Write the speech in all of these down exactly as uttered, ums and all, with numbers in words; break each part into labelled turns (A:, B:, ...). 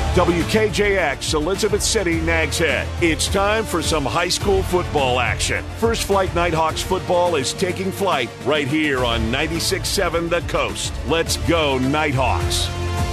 A: W K J X, Elizabeth City, Nags Head. It's time for some high school football action. First Flight Nighthawks football is taking flight right here on ninety-six point seven The Coast. Let's go, Nighthawks.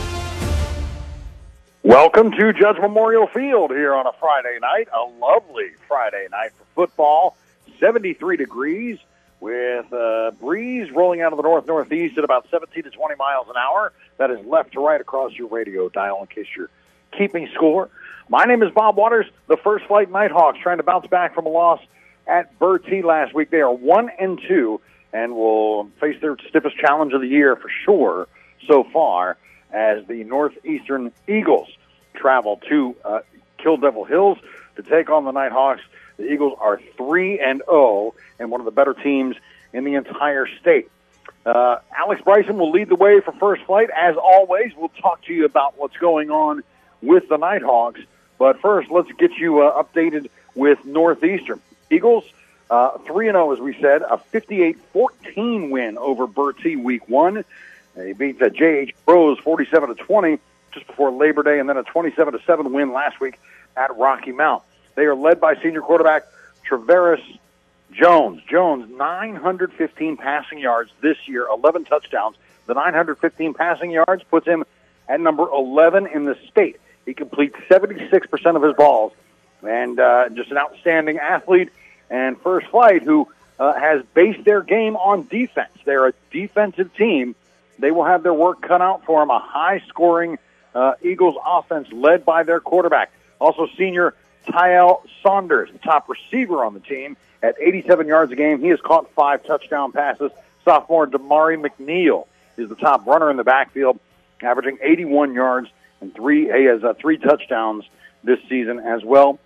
B: Welcome to Judge Memorial Field here on a Friday night, a lovely Friday night for football. seventy-three degrees with a breeze rolling out of the north-northeast at about seventeen to twenty miles an hour. That is left to right across your radio dial in case you're keeping score. My name is Bob Waters, the First Flight Nighthawks, trying to bounce back from a loss at Bertie last week. They are one and two and will face their stiffest challenge of the year for sure so far as the Northeastern Eagles travel to uh, Kill Devil Hills to take on the Nighthawks. The Eagles are three and oh and one of the better teams in the entire state. Uh, Alex Bryson will lead the way for First Flight. As always, we'll talk to you about what's going on with the Nighthawks. But first, let's get you uh, updated with Northeastern. Eagles, uh, three and oh, as we said, a fifty-eight fourteen win over Bertie week one. They beat the J H Bros forty-seven to twenty just before Labor Day, and then a twenty-seven to seven win last week at Rocky Mount. They are led by senior quarterback Travaris Jones. Jones, nine hundred fifteen passing yards this year, eleven touchdowns. The nine hundred fifteen passing yards puts him at number eleven in the state. He completes seventy-six percent of his balls, and uh, just an outstanding athlete. And First Flight, who uh, has based their game on defense. They're a defensive team. They will have their work cut out for them. A high-scoring uh, Eagles offense led by their quarterback. Also, senior Tyel Saunders, the top receiver on the team, at eighty-seven yards a game. He has caught five touchdown passes. Sophomore Damari McNeil is the top runner in the backfield, averaging eighty-one yards and three. He has uh, three touchdowns this season as well.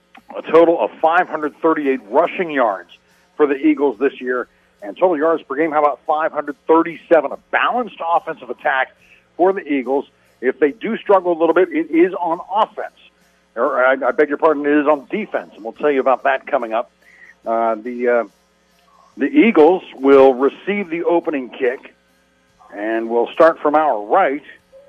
B: A total of five hundred thirty-eight rushing yards for the Eagles this year, and total yards per game, how about five hundred thirty-seven? A balanced offensive attack for the Eagles. If they do struggle a little bit, it is on offense. Or I, I beg your pardon, it is on defense, and we'll tell you about that coming up. Uh, the uh, the Eagles will receive the opening kick, and we'll start from our right.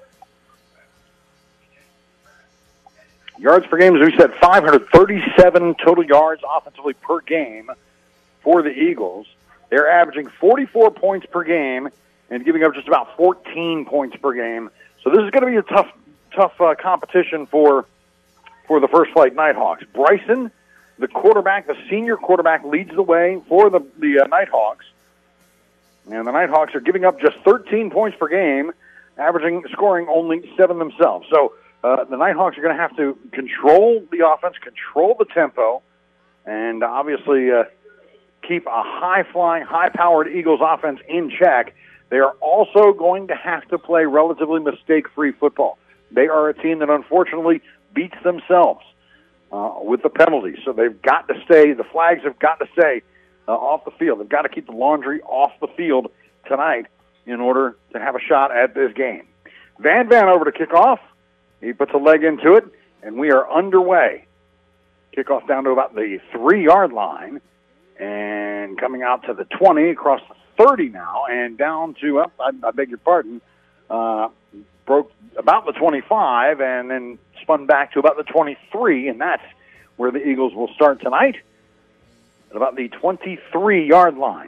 B: Yards per game, as we said, five hundred thirty-seven total yards offensively per game for the Eagles. They're averaging forty-four points per game and giving up just about fourteen points per game. So this is going to be a tough, tough uh, competition for for the First Flight Nighthawks. Bryson, the quarterback, the senior quarterback, leads the way for the the uh, Nighthawks, and the Nighthawks are giving up just thirteen points per game, averaging scoring only seven themselves. So. Uh, the Nighthawks are going to have to control the offense, control the tempo, and obviously uh, keep a high-flying, high-powered Eagles offense in check. They are also going to have to play relatively mistake-free football. They are a team that unfortunately beats themselves uh, with the penalties, so they've got to stay, the flags have got to stay uh, off the field. They've got to keep the laundry off the field tonight in order to have a shot at this game. Van Van over to kick off. He puts a leg into it, and we are underway. Kickoff down to about the three-yard line, and coming out to the twenty, across the thirty now, and down to, uh, I, I beg your pardon, uh, broke about the twenty-five, and then spun back to about the twenty-three, and that's where the Eagles will start tonight, at about the twenty-three-yard line.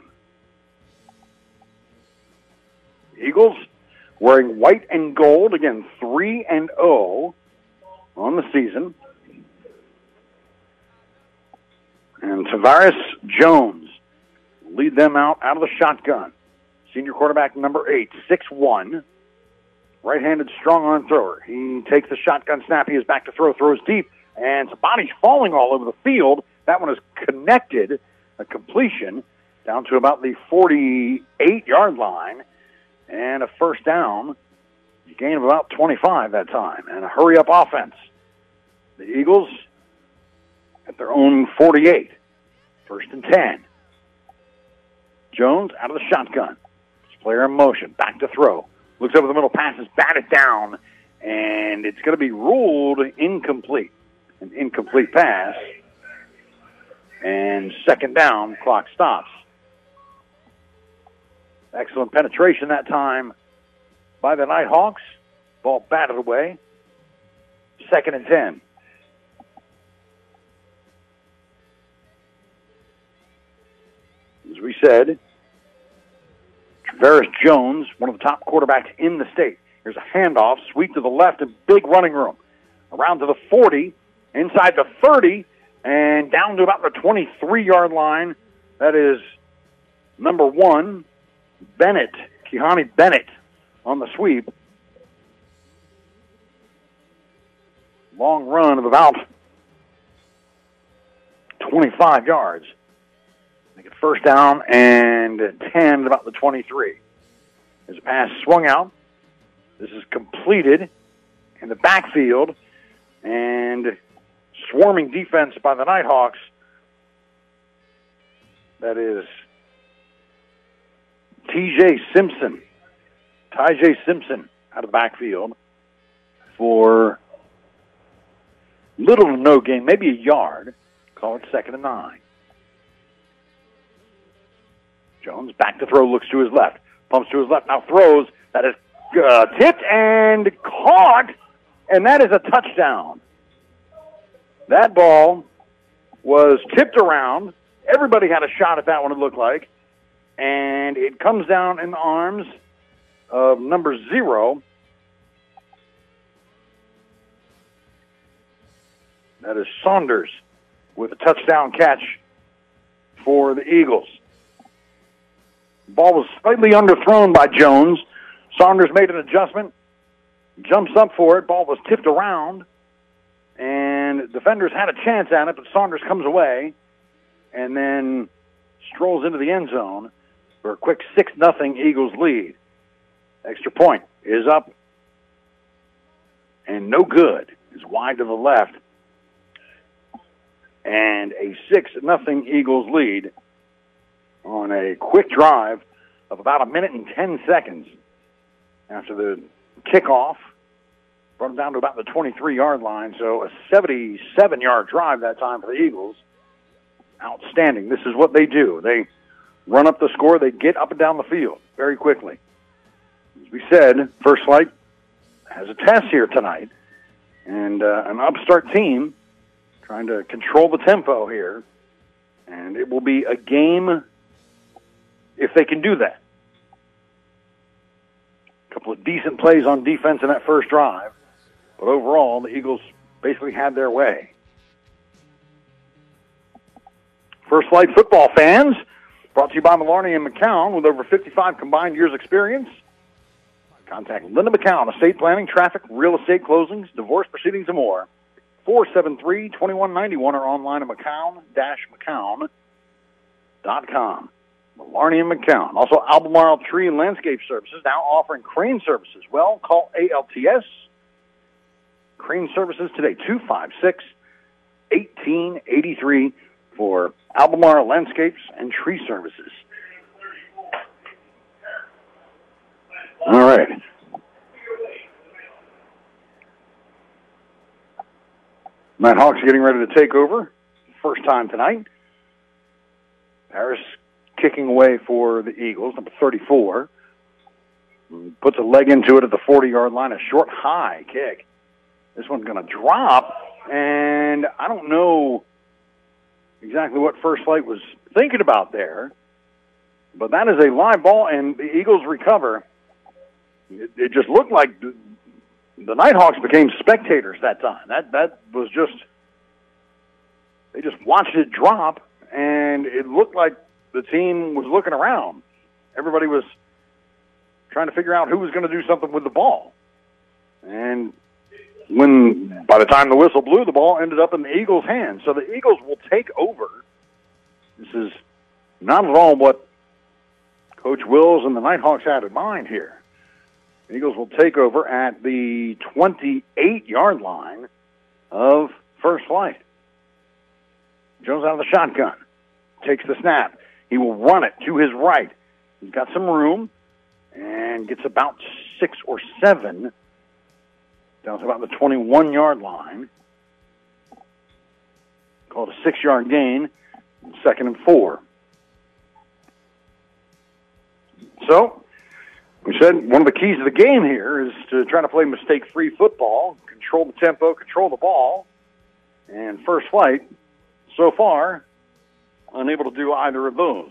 B: Eagles wearing white and gold, again, three and oh on the season. And Tavares Jones lead them out out of the shotgun. Senior quarterback number eight, six one, right-handed strong-arm thrower. He takes the shotgun snap. He is back to throw, throws deep, and Sabani's falling all over the field. That one is connected, a completion, down to about the forty-eight-yard line. And a first down, a gain of about twenty-five that time, and a hurry-up offense. The Eagles at their own forty-eight, first and ten. Jones out of the shotgun. Player in motion, back to throw. Looks over the middle, passes, batted down, and it's going to be ruled incomplete. An incomplete pass, and second down, clock stops. Excellent penetration that time by the Nighthawks. Ball batted away. second and ten. As we said, Travaris Jones, one of the top quarterbacks in the state. Here's a handoff, sweep to the left, and big running room. Around to the forty, inside the thirty, and down to about the twenty-three-yard line. That is number one, Bennett, Keihani Bennett on the sweep. Long run of about twenty-five yards. Make it first down and ten at about the twenty-three. There's a pass swung out. This is completed in the backfield, and swarming defense by the Nighthawks. That is T J Simpson, Ty J Simpson out of the backfield for little to no gain, maybe a yard. Call it second and nine. Jones back to throw, looks to his left, pumps to his left, now throws. That is uh, tipped and caught, and that is a touchdown. That ball was tipped around. Everybody had a shot at that one, it looked like. And it comes down in the arms of number zero. That is Saunders with a touchdown catch for the Eagles. Ball was slightly underthrown by Jones. Saunders made an adjustment, jumps up for it. Ball was tipped around, and defenders had a chance at it, but Saunders comes away and then strolls into the end zone for a quick six nothing Eagles lead. Extra point is up and no good. Is wide to the left. And a six nothing Eagles lead on a quick drive of about a minute and ten seconds after the kickoff. Brought them down to about the twenty-three-yard line, so a seventy-seven-yard drive that time for the Eagles. Outstanding. This is what they do. They run up the score. They get up and down the field very quickly. As we said, First Flight has a test here tonight, and uh, an upstart team trying to control the tempo here, and it will be a game if they can do that. A couple of decent plays on defense in that first drive, but overall, the Eagles basically had their way. First Flight football fans, brought to you by Maloney and McCown with over fifty-five combined years experience. Contact Linda McCown, estate planning, traffic, real estate closings, divorce proceedings, and more. four seven three, two one nine one or online at mccown dash mccown dot com. Maloney and McCown. Also, Albemarle Tree and Landscape Services now offering crane services. Well, call A L T S Crane Services today, two five six, one eight eight three for Albemarle Landscapes and Tree Services. All right. Nighthawks getting ready to take over. First time tonight. Harris kicking away for the Eagles, number thirty-four. Puts a leg into it at the forty-yard line, a short, high kick. This one's going to drop, and I don't know exactly what First Flight was thinking about there, but that is a live ball, and the Eagles recover. It, it just looked like the, the Nighthawks became spectators that time. That that was just, they just watched it drop, and it looked like the team was looking around. Everybody was trying to figure out who was going to do something with the ball. And when, by the time the whistle blew, the ball ended up in the Eagles' hands. So the Eagles will take over. This is not at all what Coach Wills and the Nighthawks had in mind here. The Eagles will take over at the twenty-eight-yard line of First Flight. Jones out of the shotgun. Takes the snap. He will run it to his right. He's got some room and gets about six or seven down to about the twenty-one-yard line. Called a six-yard gain, second and four. So, We said one of the keys of the game here is to try to play mistake-free football, control the tempo, control the ball. And First Flight, so far, unable to do either of those.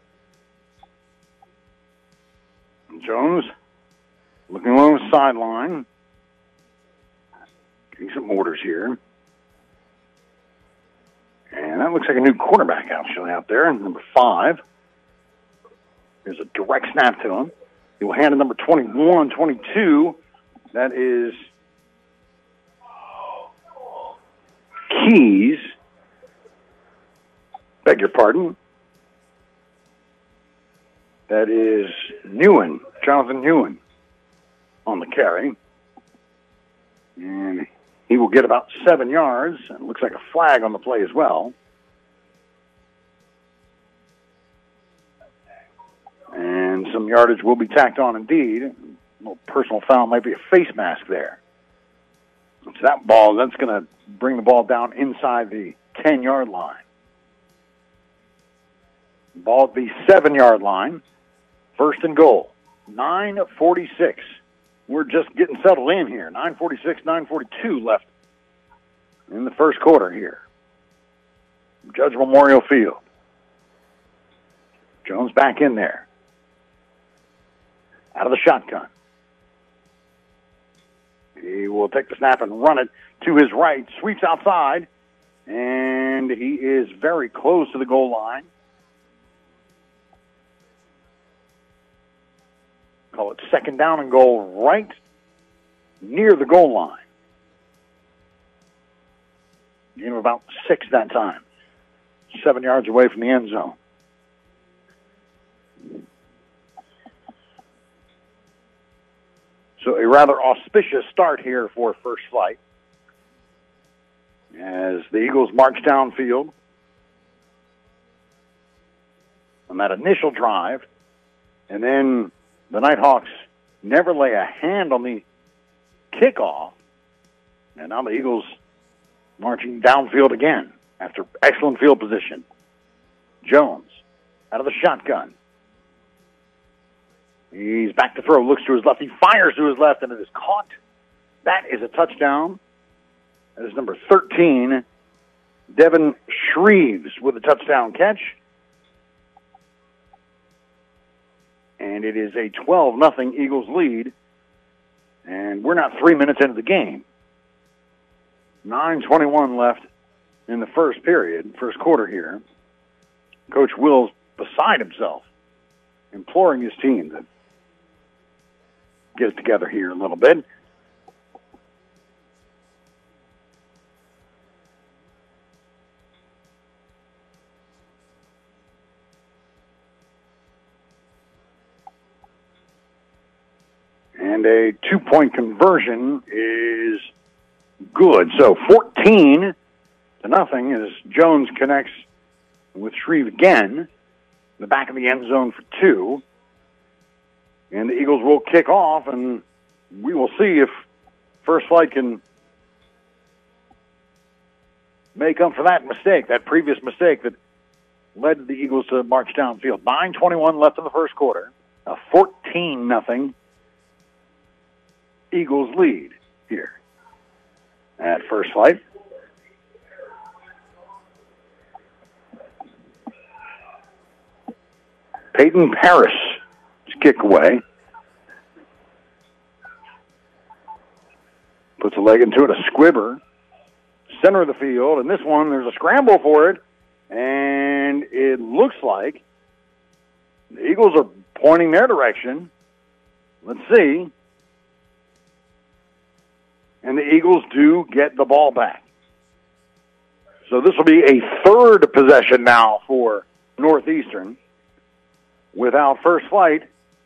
B: Jones looking along the sideline, getting some orders here. And that looks like a new quarterback actually out there, number five. There's a direct snap to him. He will hand to number twenty-one, twenty-two. That is Keys. Beg your pardon. That is Newen, Jonathan Newen on the carry. And he will get about seven yards. It looks like a flag on the play as well. And some yardage will be tacked on indeed. A little personal foul, might be a face mask there. So that ball, that's going to bring the ball down inside the ten-yard line. Ball at the seven-yard line. First and goal. nine forty-six. We're just getting settled in here. nine forty-six, nine forty-two left in the first quarter here. Judge Memorial Field. Jones back in there. Out of the shotgun. He will take the snap and run it to his right. Sweeps outside. And he is very close to the goal line. Call it second down and goal right near the goal line. Gain of about six that time. Seven yards away from the end zone. So a rather auspicious start here for First Flight as the Eagles march downfield on that initial drive. And then the Nighthawks never lay a hand on the kickoff. And now the Eagles marching downfield again after excellent field position. Jones out of the shotgun. He's back to throw, looks to his left. He fires to his left, and it is caught. That is a touchdown. That is number thirteen, Devin Shreves with a touchdown catch. And it is a twelve nothing Eagles lead. And we're not three minutes into the game. nine twenty-one left in the first period, first quarter here. Coach Will's beside himself, imploring his team to get it together here a little bit. And a two-point conversion is good. So fourteen to nothing as Jones connects with Shreve again in the back of the end zone for two. And the Eagles will kick off, and we will see if First Flight can make up for that mistake, that previous mistake that led the Eagles to march downfield. nine twenty-one left in the first quarter. A fourteen nothing Eagles lead here at First Flight. Peyton Paris kick away. Puts a leg into it, a squibber. Center of the field, and this one, there's a scramble for it, and it looks like the Eagles are pointing their direction. Let's see. And the Eagles do get the ball back. So this will be a third possession now for Northeastern, without First Flight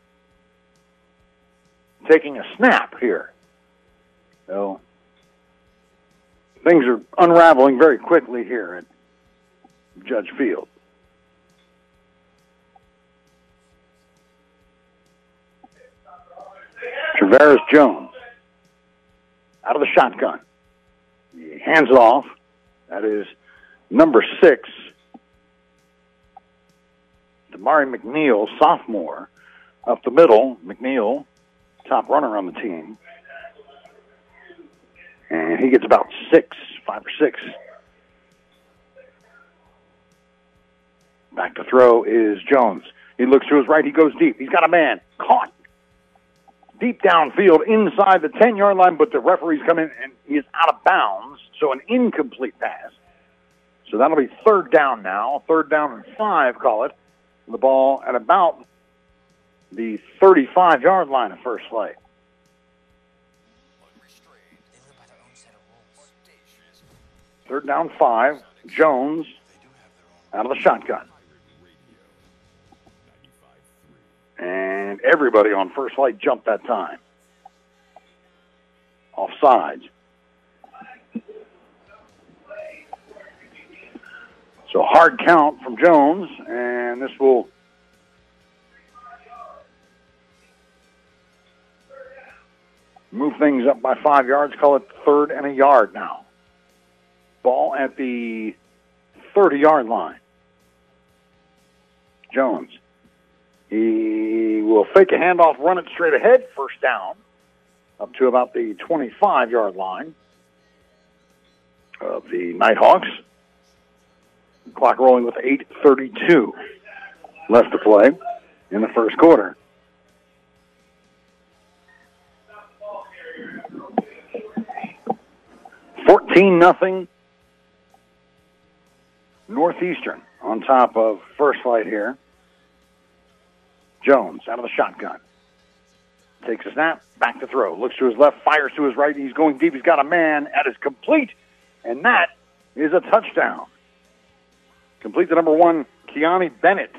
B: taking a snap here. So things are unraveling very quickly here at Judge Field. Travaris Jones out of the shotgun. He hands it off. That is number six, Damari McNeil, sophomore, Up the middle, McNeil, top runner on the team. And he gets about six, five or six. Back to throw is Jones. He looks to his right. He goes deep. He's got a man. Caught. Deep downfield inside the ten-yard line, but the referees come in, and he is out of bounds, so an incomplete pass. So that'll be third down now. Third down and five, call it. The ball at about the thirty-five-yard line of First Flight. Third down, five. Jones out of the shotgun. And everybody on First Flight jumped that time. Offsides. So hard count from Jones, and this will move things up by five yards. Call it third and a yard now. Ball at the thirty-yard line. Jones. He will fake a handoff, run it straight ahead, first down, up to about the twenty-five-yard line of the Nighthawks. Clock rolling with eight thirty-two left to play in the first quarter. fourteen nothing Northeastern on top of First Flight here. Jones out of the shotgun. Takes a snap, back to throw. Looks to his left, fires to his right. He's going deep. He's got a man. That is complete. And that is a touchdown. Complete to number one, Keani Bennett.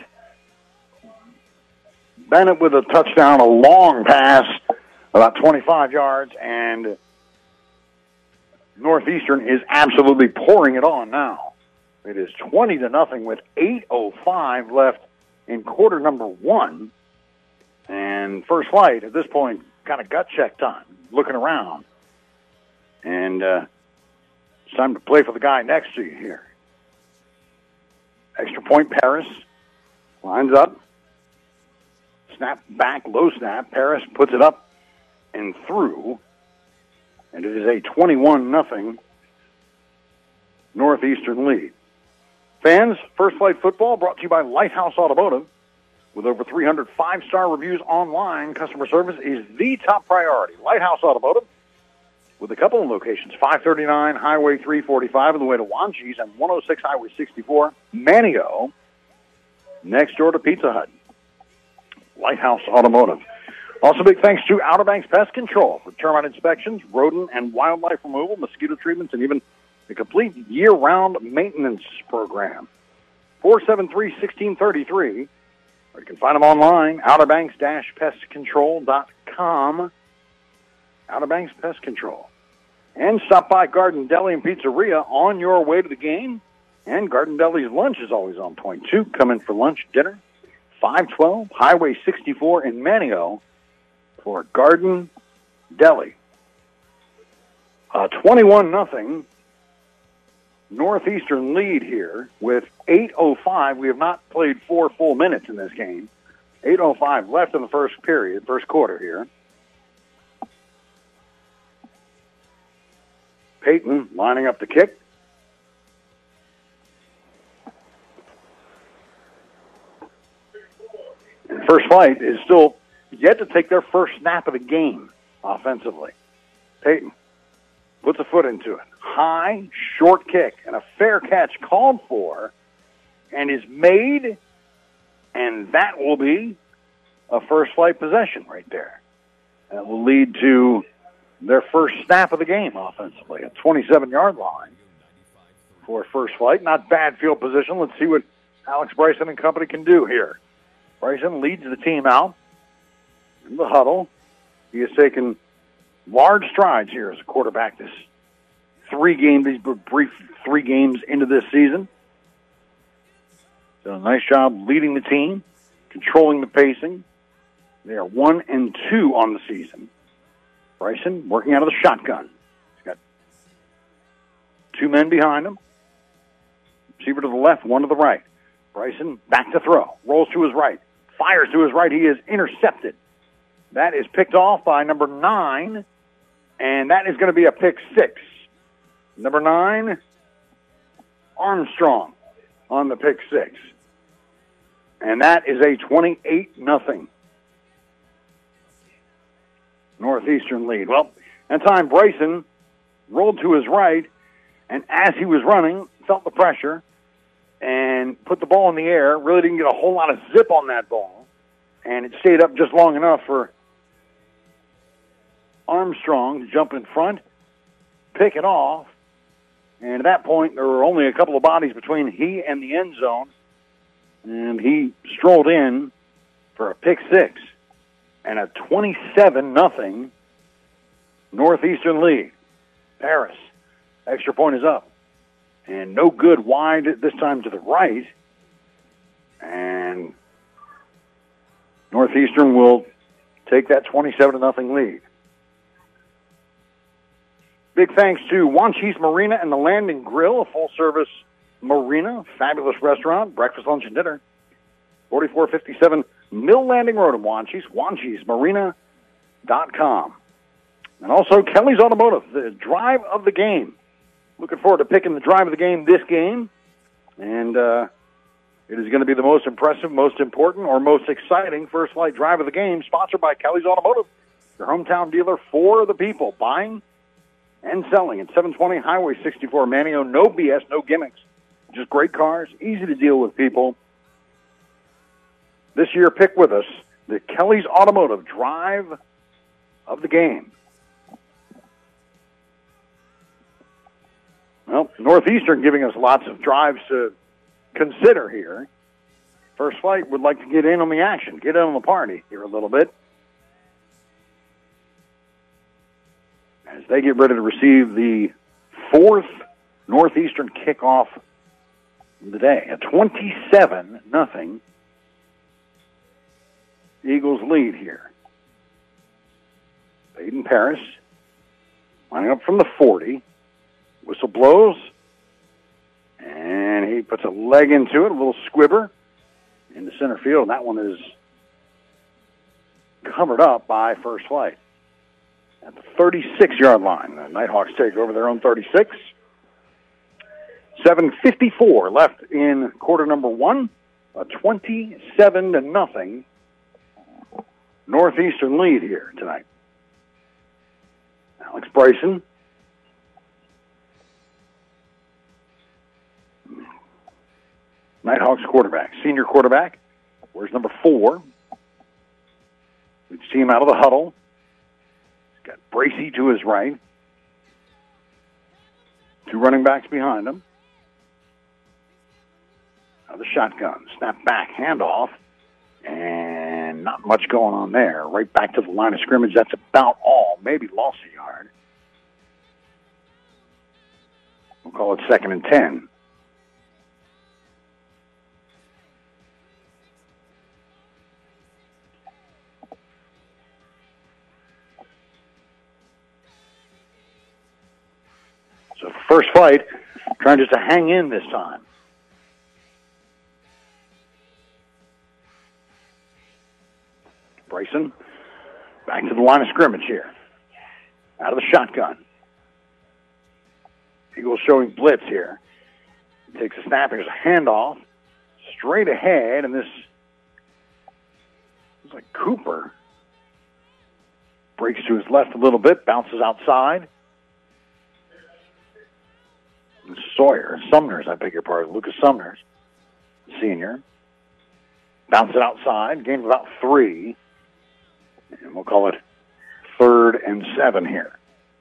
B: Bennett with a touchdown, a long pass, about twenty-five yards, and Northeastern is absolutely pouring it on now. It is twenty to nothing with eight oh five left in quarter number one. And First Flight, at this point, kind of gut check time, looking around. And uh, it's time to play for the guy next to you here. Extra point, Paris lines up. Snap back, low snap. Paris puts it up and through. And it is a twenty-one nothing Northeastern lead. Fans, First Flight Football brought to you by Lighthouse Automotive. With over three hundred five-star reviews online, customer service is the top priority. Lighthouse Automotive, with a couple of locations, five thirty-nine Highway three forty-five on the way to Wanchese and one oh six Highway sixty-four, Manio, next door to Pizza Hut. Lighthouse Automotive. Also, big thanks to Outer Banks Pest Control for termite inspections, rodent and wildlife removal, mosquito treatments, and even the complete year-round maintenance program. four seven three, one six three three. Or you can find them online, outer banks dash pest control dot com. Outer Banks Pest Control. And stop by Garden Deli and Pizzeria on your way to the game. And Garden Deli's lunch is always on point, too. Come in for lunch, dinner. five twelve Highway sixty-four in Manio for Garden Deli. Uh, twenty-one nothing Northeastern lead here with eight oh five. We have not played four full minutes in this game. eight oh five left in the first period, first quarter here. Peyton lining up the kick. And First Flight is still yet to take their first snap of the game offensively. Peyton puts a foot into it. High, short kick, and a fair catch called for, and is made, and that will be a First Flight possession right there. That will lead to their first snap of the game offensively, a twenty-seven-yard line for First Flight. Not bad field position. Let's see what Alex Bryson and company can do here. Bryson leads the team out in the huddle. He has taken large strides here as a quarterback this three game, these brief three games into this season. Done a nice job leading the team, controlling the pacing. They are one and two on the season. Bryson working out of the shotgun. He's got two men behind him. Receiver to the left, one to the right. Bryson back to throw. Rolls to his right. fires to his right. He is intercepted. That is picked off by number nine, and that is going to be a pick six. Number nine, Armstrong on the pick six. And that is a twenty-eight nothing Northeastern lead. Well, that time Bryson rolled to his right, and as he was running, felt the pressure and put the ball in the air. Really didn't get a whole lot of zip on that ball, and it stayed up just long enough for Armstrong to jump in front, pick it off, and at that point there were only a couple of bodies between he and the end zone, and he strolled in for a pick six and a twenty-seven nothing Northeastern lead. Paris, extra point is up. And no good wide this time to the right. And Northeastern will take that twenty-seven to nothing lead. Big thanks to Wanchese Marina and the Landing Grill, a full-service marina, fabulous restaurant, breakfast, lunch, and dinner. forty-four fifty-seven Mill Landing Road in Wanchese, wanchese marina dot com. And also Kelly's Automotive, the drive of the game. Looking forward to picking the drive of the game this game. And uh, it is going to be the most impressive, most important, or most exciting First Flight drive of the game, sponsored by Kelly's Automotive, your hometown dealer for the people, buying and selling at seven twenty Highway sixty-four, Manio. No B S, no gimmicks. Just great cars, easy to deal with people. This year, pick with us the Kelly's Automotive drive of the game. Well, Northeastern giving us lots of drives to consider here. First Flight would like to get in on the action, get in on the party here a little bit, as they get ready to receive the fourth Northeastern kickoff of the day. A twenty-seven nothing Eagles lead here. Baden Paris lining up from the forty. Whistle blows, and he puts a leg into it, a little squibber into center field, and that one is covered up by First Flight. At the thirty-six-yard line, the Nighthawks take over their own thirty-six. seven fifty-four left in quarter number one. A twenty-seven to nothing Northeastern lead here tonight. Alex Bryson. Nighthawks quarterback, senior quarterback. Where's number four? We see him out of the huddle. He's got Bracey to his right. Two running backs behind him. Out of the shotgun. Snap back, handoff. And not much going on there. Right back to the line of scrimmage. That's about all. Maybe lost a yard. We'll call it second and ten. So First Flight trying just to hang in this time. Bryson back to the line of scrimmage here. Out of the shotgun. Eagles showing blitz here. Takes a snap. Here's a handoff. Straight ahead, and this is like Cooper. Breaks to his left a little bit, bounces outside. Sawyer, Sumners, I beg your pardon, Lucas Sumners, senior. Bounce it outside, gains about three. And we'll call it third and seven here.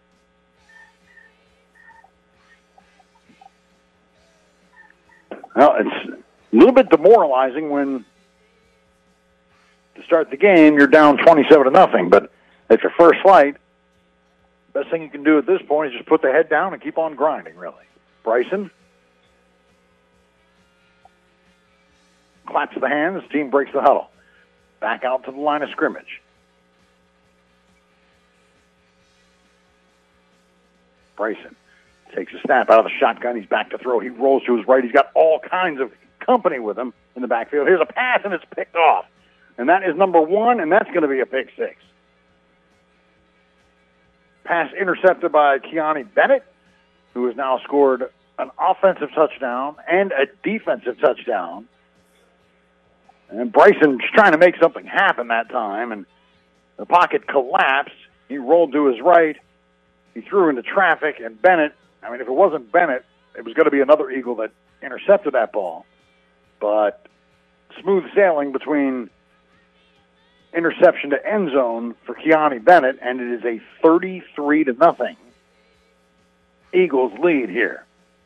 B: Well, it's a little bit demoralizing when, to start the game, you're down twenty-seven to nothing. But at your First Flight, best thing you can do at this point is just put the head down and keep on grinding, really. Bryson claps the hands. Team breaks the huddle. Back out to the line of scrimmage. Bryson takes a snap out of the shotgun. He's back to throw. He rolls to his right. He's got all kinds of company with him in the backfield. Here's a pass, and it's picked off. and that is number one, and that's going to be a pick six. Pass intercepted by Keanu Bennett, who has now scored an offensive touchdown and a defensive touchdown. And Bryson just trying to make something happen that time, and the pocket collapsed. He rolled to his right. He threw into traffic, and Bennett, I mean, if it wasn't Bennett, it was going to be another Eagle that intercepted that ball. But smooth sailing between interception to end zone for Keanu Bennett, and it is a thirty-three to nothing Eagles lead here.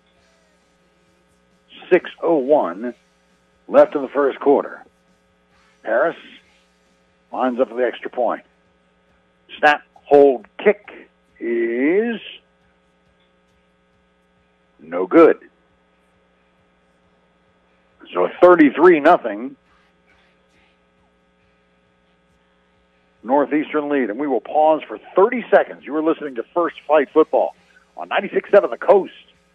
B: six oh one left in the first quarter. Harris lines up for the extra point. Snap, hold, kick is no good. So a thirty-three nothing Northeastern lead, and we will pause for thirty seconds. You are listening to First Flight Football on ninety-six point seven The Coast.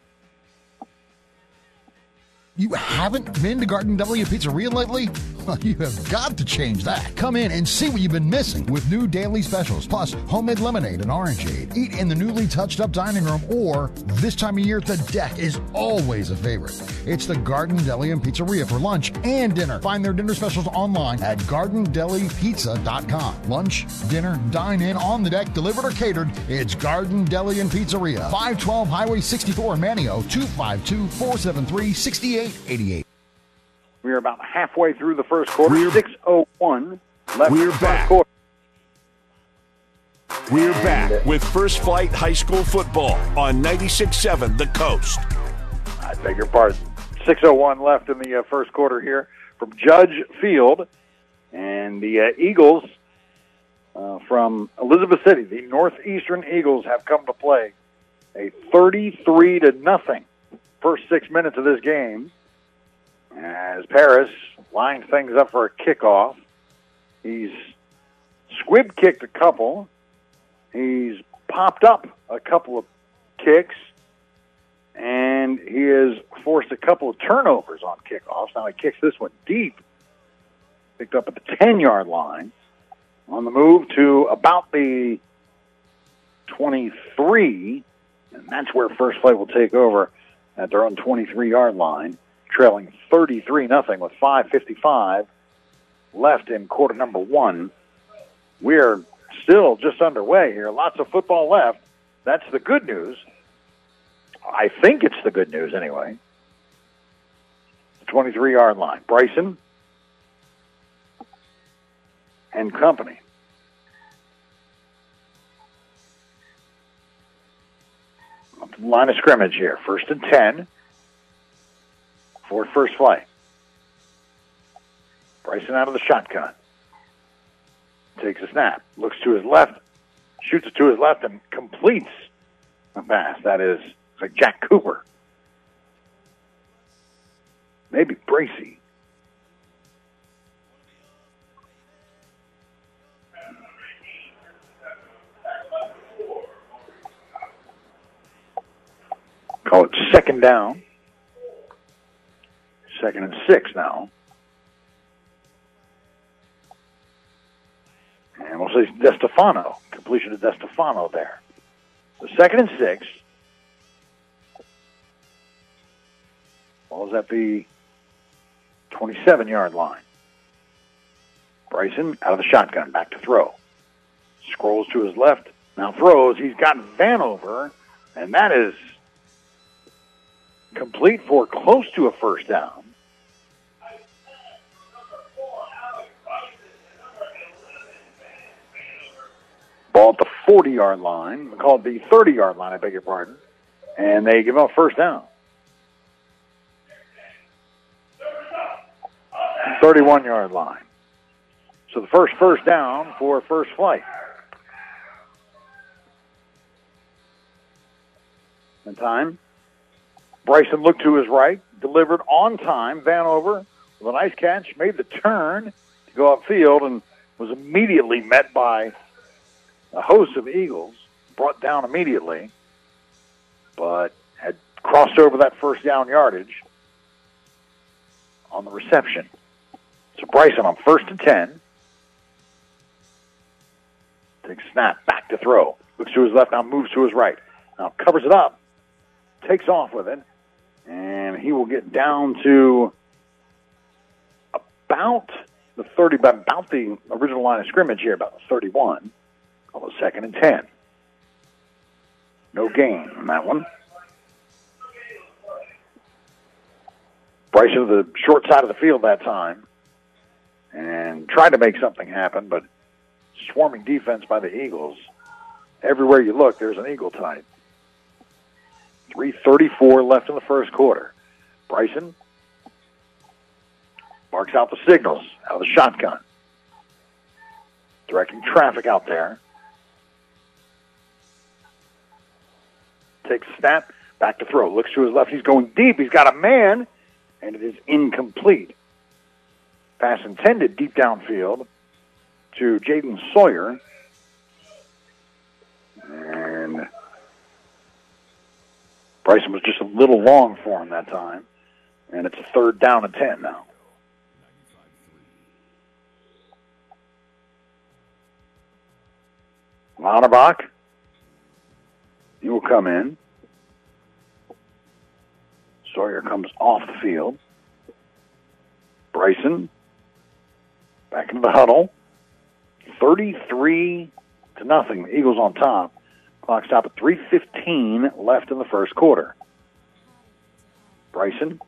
C: You haven't been to Garden Deli Pizzeria lately? Well, you have got to change that. Come in and see what you've been missing with new daily specials, plus homemade lemonade and orangeade. Eat in the newly touched-up dining room, or this time of year, the deck is always a favorite. It's the Garden Deli and Pizzeria for lunch and dinner. Find their dinner specials online at garden deli pizza dot com. Lunch, dinner, dine-in, on the deck, delivered or catered, it's Garden Deli and Pizzeria. five twelve Highway sixty-four in Manio, two five two, four seven three, six eight eight eight.
B: We are about halfway through the first quarter.
A: We're,
B: six oh one left
A: we're
B: in the first
A: back.
B: quarter.
A: We're back with First Flight High School Football on ninety-six point seven The Coast.
B: I beg your pardon. six oh one left in the uh, first quarter here from Judge Field. And the uh, Eagles uh, from Elizabeth City, the Northeastern Eagles, have come to play a thirty-three to nothing first six minutes of this game, as Paris lines things up for a kickoff. He's squib kicked a couple. He's popped up a couple of kicks, and he has forced a couple of turnovers on kickoffs. Now he kicks this one deep, picked up at the ten-yard line, on the move to about the twenty-three, and that's where First Flight will take over at their own twenty-three-yard line, trailing thirty-three nothing with five fifty-five left in quarter number one. We're still just underway here. Lots of football left. That's the good news. I think it's the good news anyway. The twenty-three-yard line. Bryson and company. Line of scrimmage here. First and ten for First Flight. Bryson out of the shotgun. Takes a snap. Looks to his left. Shoots it to his left and completes a pass. That is like Jack Cooper. Maybe Bracy. Call it second down. Second and six now. And we'll say DeStefano. Completion of DeStefano there. So second and six. Ball's at the twenty-seven-yard line. Bryson out of the shotgun. Back to throw. Scrolls to his left. Now throws. He's got Vanover. And that is complete for close to a first down. Ball at the forty-yard line. Called the thirty-yard line, I beg your pardon. And they give him a first down. thirty-one-yard line. So the first first down for First Flight. And time. Bryson looked to his right, delivered on time. Vanover with a nice catch, made the turn to go upfield, and was immediately met by a host of Eagles, brought down immediately, but had crossed over that first down yardage on the reception. So Bryson on first and ten Takes a snap, back to throw. Looks to his left, now moves to his right. Now covers it up. Takes off with it. And he will get down to about the thirty, about the original line of scrimmage here, about the thirty-one. Although second and ten. No gain on that one. Bryson to the short side of the field that time. And tried to make something happen, but swarming defense by the Eagles. Everywhere you look, there's an Eagle tonight. three thirty-four left in the first quarter. Bryson marks out the signals out of the shotgun. Directing traffic out there. Takes a snap, back to throw. Looks to his left. He's going deep. He's got a man, and it is incomplete. Pass intended deep downfield to Jaden Sawyer. And Bryson was just a little long for him that time. And it's a third down and ten now. Lauterbach. He will come in. Sawyer comes off the field. Bryson back into the huddle. thirty-three to nothing. The Eagles on top. Clock stop at three fifteen left in the first quarter. Bryson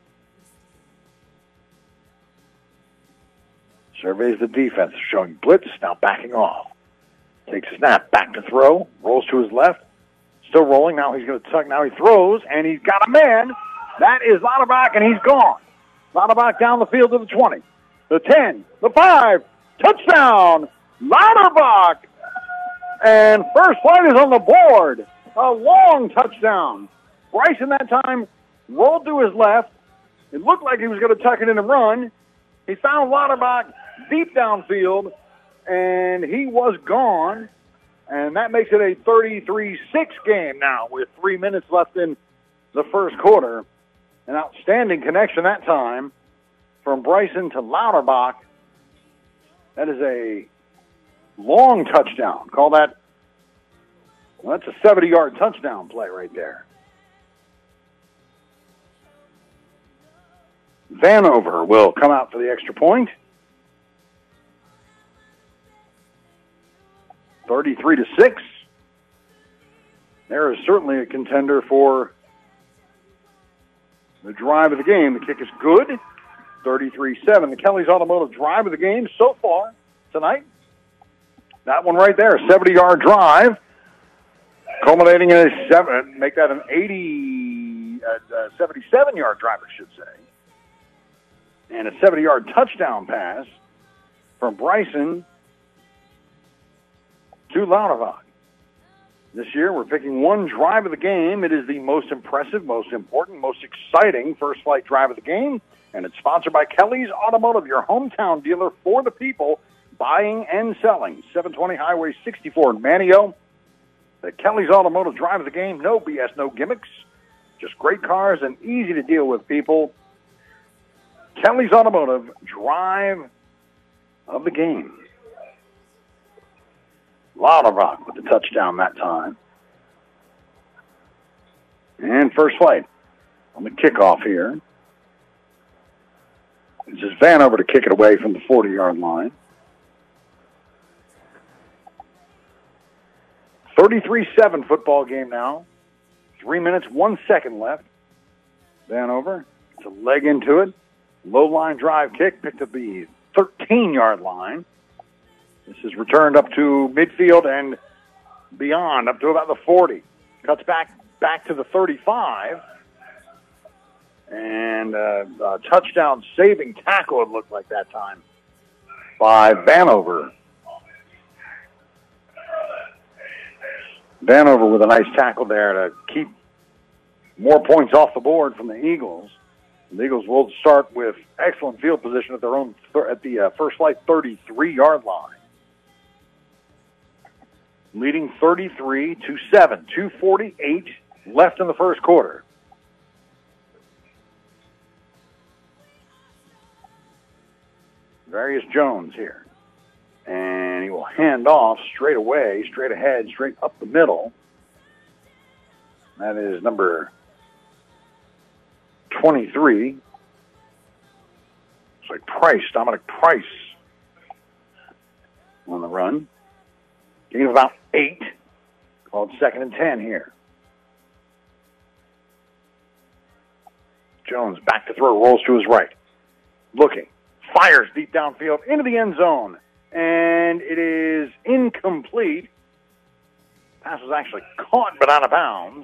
B: surveys the defense, showing blitz, now backing off. Takes a snap, back to throw, rolls to his left, still rolling. Now he's going to tuck. Now he throws, and he's got a man. That is Lauterbach, and he's gone. Lauterbach down the field to the twenty, the ten, the five, touchdown, Lauterbach. And first flight is on the board. A long touchdown. Bryson that time rolled to his left. It looked like he was going to tuck it in and run. He found Lauterbach deep downfield, and he was gone. And that makes it a thirty-three six game now with three minutes left in the first quarter. An outstanding connection that time from Bryson to Lauterbach. That is a long touchdown. Call that, well, that's a seventy-yard touchdown play right there. Vanover will come out for the extra point. thirty-three to six. There is certainly a contender for the drive of the game. The kick is good. thirty-three seven. The Kelly's Automotive drive of the game so far tonight. That one right there, a seventy-yard drive, culminating in a seven, make that an eighty, uh, seventy-seven-yard drive, I should say. And a seventy-yard touchdown pass from Bryson to Lauterbach. This year, we're picking one drive of the game. It is the most impressive, most important, most exciting first flight drive of the game, and it's sponsored by Kelly's Automotive, your hometown dealer for the people, buying and selling. seven twenty Highway sixty-four in Manteo. The Kelly's Automotive drive of the game. No B S, no gimmicks. Just great cars and easy to deal with people. Kelly's Automotive drive of the game. Lauterbach with the touchdown that time. And first flight on the kickoff here. This is Vanover to kick it away from the forty-yard line. thirty-three seven football game now. Three minutes, one second left. Vanover, it's a leg into it. Low line drive kick, picked up the thirteen-yard line. This is returned up to midfield and beyond, up to about the forty. Cuts back back to the thirty-five. And uh, a touchdown saving tackle, it looked like that time, by Vanover. Vanover with a nice tackle there to keep more points off the board from the Eagles. The Eagles will start with excellent field position at their own at the uh, first flight thirty-three-yard line. Leading thirty-three to seven, two forty-eight left in the first quarter. Various Jones here. And he will hand off straight away, straight ahead, straight up the middle. That is number twenty-three. It's like Price, Dominic Price on the run. Gain of about eight. Called second and ten here. Jones back to throw, rolls to his right. Looking. Fires deep downfield into the end zone. And it is incomplete. Pass was actually caught but out of bounds.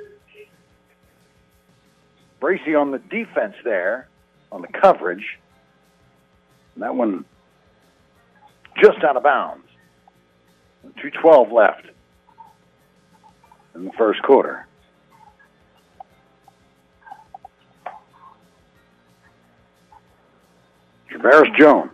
B: Bracey on the defense there, on the coverage. And that one just out of bounds. two twelve left in the first quarter. Travaris Jones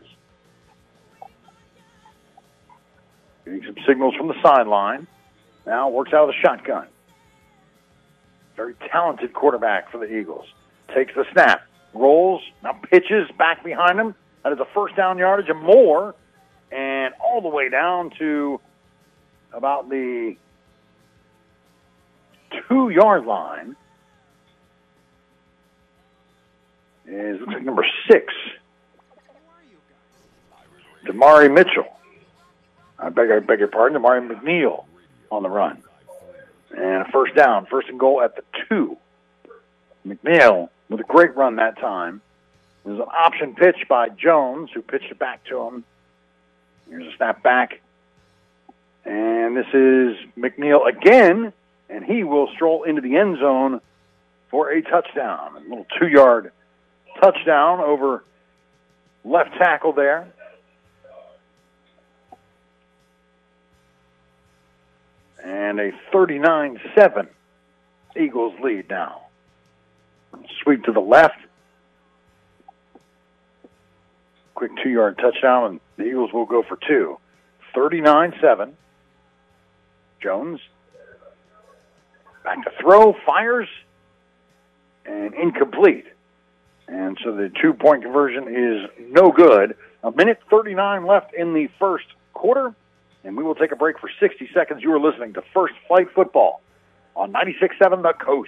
B: getting some signals from the sideline. Now works out of the shotgun. Very talented quarterback for the Eagles. Takes the snap, rolls, now pitches back behind him. That is a first down yardage and more, and all the way down to about the two-yard line is, looks like number six, Damari Mitchell. I beg, I beg your pardon, Damari McNeil on the run. And a first down, first and goal at the two. McNeil with a great run that time. There's an option pitch by Jones, who pitched it back to him. Here's a snap back. And this is McNeil again, and he will stroll into the end zone for a touchdown. A little two-yard touchdown over left tackle there. And a thirty-nine seven Eagles lead now. Sweep to the left. Quick two-yard touchdown, and the Eagles will go for two. thirty-nine seven. Jones. Back to throw, fires, and incomplete. And so the two-point conversion is no good. A minute thirty-nine left in the first quarter. And we will take a break for sixty seconds. You are listening to First Flight Football on ninety-six point seven The Coast.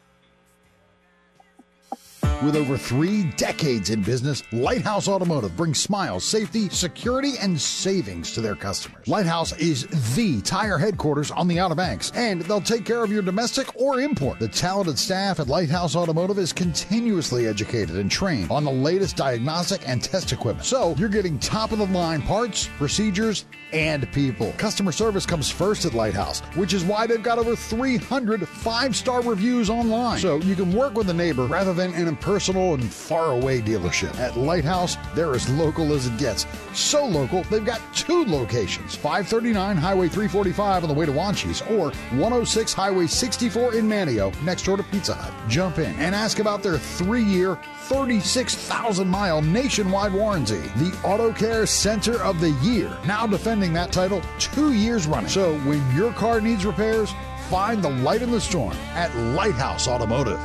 C: With over three decades in business, Lighthouse Automotive brings smiles, safety, security, and savings to their customers. Lighthouse is the tire headquarters on the Outer Banks, and they'll take care of your domestic or import. The talented staff at Lighthouse Automotive is continuously educated and trained on the latest diagnostic and test equipment. So you're getting top-of-the-line parts, procedures, and people. Customer service comes first at Lighthouse, which is why they've got over three hundred five-star reviews online. So you can work with a neighbor rather than an impersonal and faraway dealership. At Lighthouse, they're as local as it gets. So local, they've got two locations. five thirty-nine Highway three forty-five on the way to Wanchese, or one oh six Highway sixty-four in Manio, next door to Pizza Hut. Jump in and ask about their three-year, thirty-six thousand mile nationwide warranty. The Auto Care Center of the Year, now defending that title two years running. So when your car needs repairs, find the light in the storm at Lighthouse Automotive.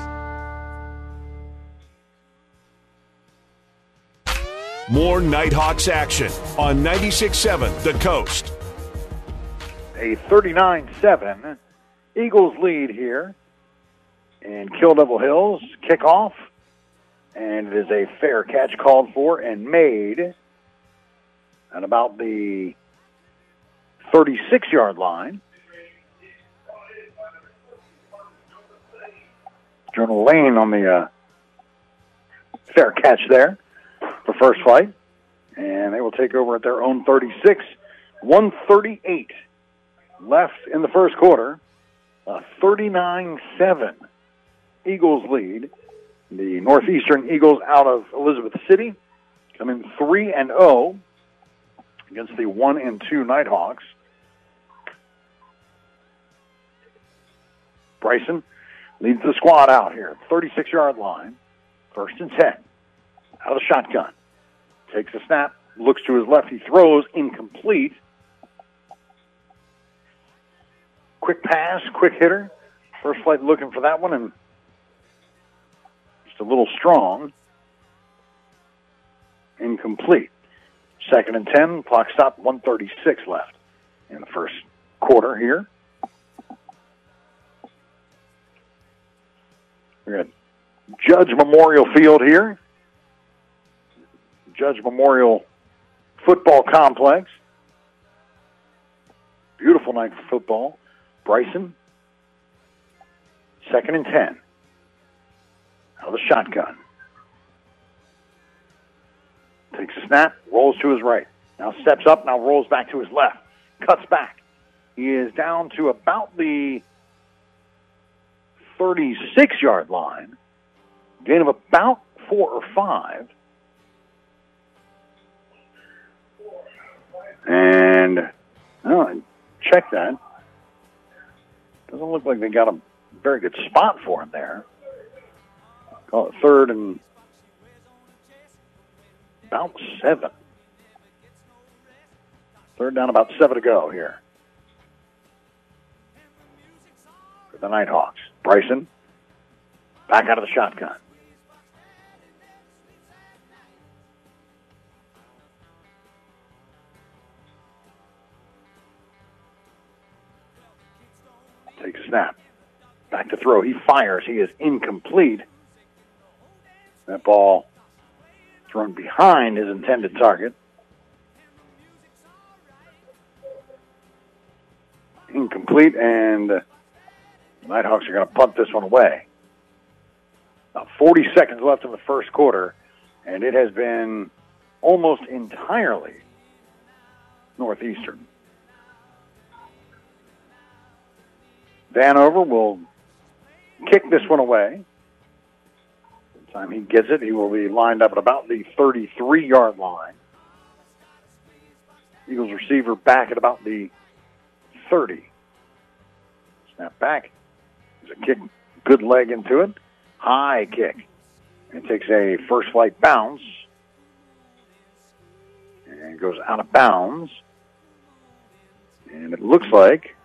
A: More Nighthawks action on ninety-six point seven The Coast.
B: A thirty-nine seven Eagles lead here in Kill Devil Hills. Kickoff. And it is a fair catch called for and made at about the thirty-six-yard line. Jonah Lane on the uh, fair catch there for First Flight. And they will take over at their own thirty-six. one thirty-eight left in the first quarter. A thirty-nine seven Eagles lead. The Northeastern Eagles out of Elizabeth City coming three and oh against the one and two Nighthawks. Bryson leads the squad out here, thirty-six-yard line, first and ten. Out of the shotgun. Takes a snap, looks to his left, he throws, incomplete. Quick pass, quick hitter. First Flight looking for that one, and just a little strong. Incomplete. Second and ten, clock stopped, one thirty-six left in the first quarter here. We're at Judge Memorial Field here. Judge Memorial Football Complex. Beautiful night for football. Bryson, second and ten. Out of the shotgun. Takes a snap, rolls to his right. Now steps up, now rolls back to his left. Cuts back. He is down to about the thirty-six-yard line. Gain of about four or five. And, oh, check that. Doesn't look like they got a very good spot for him there. Call it third and about seven. Third down, about seven to go here for the Nighthawks. Bryson back out of the shotgun. Takes a snap. Back to throw. He fires. He is incomplete. That ball thrown behind his intended target. Incomplete, and the Nighthawks are going to punt this one away. About forty seconds left in the first quarter, and it has been almost entirely Northeastern. Vanover will kick this one away. By the time he gets it, he will be lined up at about the thirty-three-yard line. Eagles receiver back at about the thirty. Snap back. There's a kick, good leg into it. High kick. It takes a first flight bounce. And goes out of bounds. And it looks like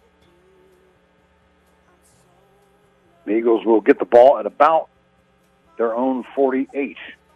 B: the Eagles will get the ball at about their own forty-eight.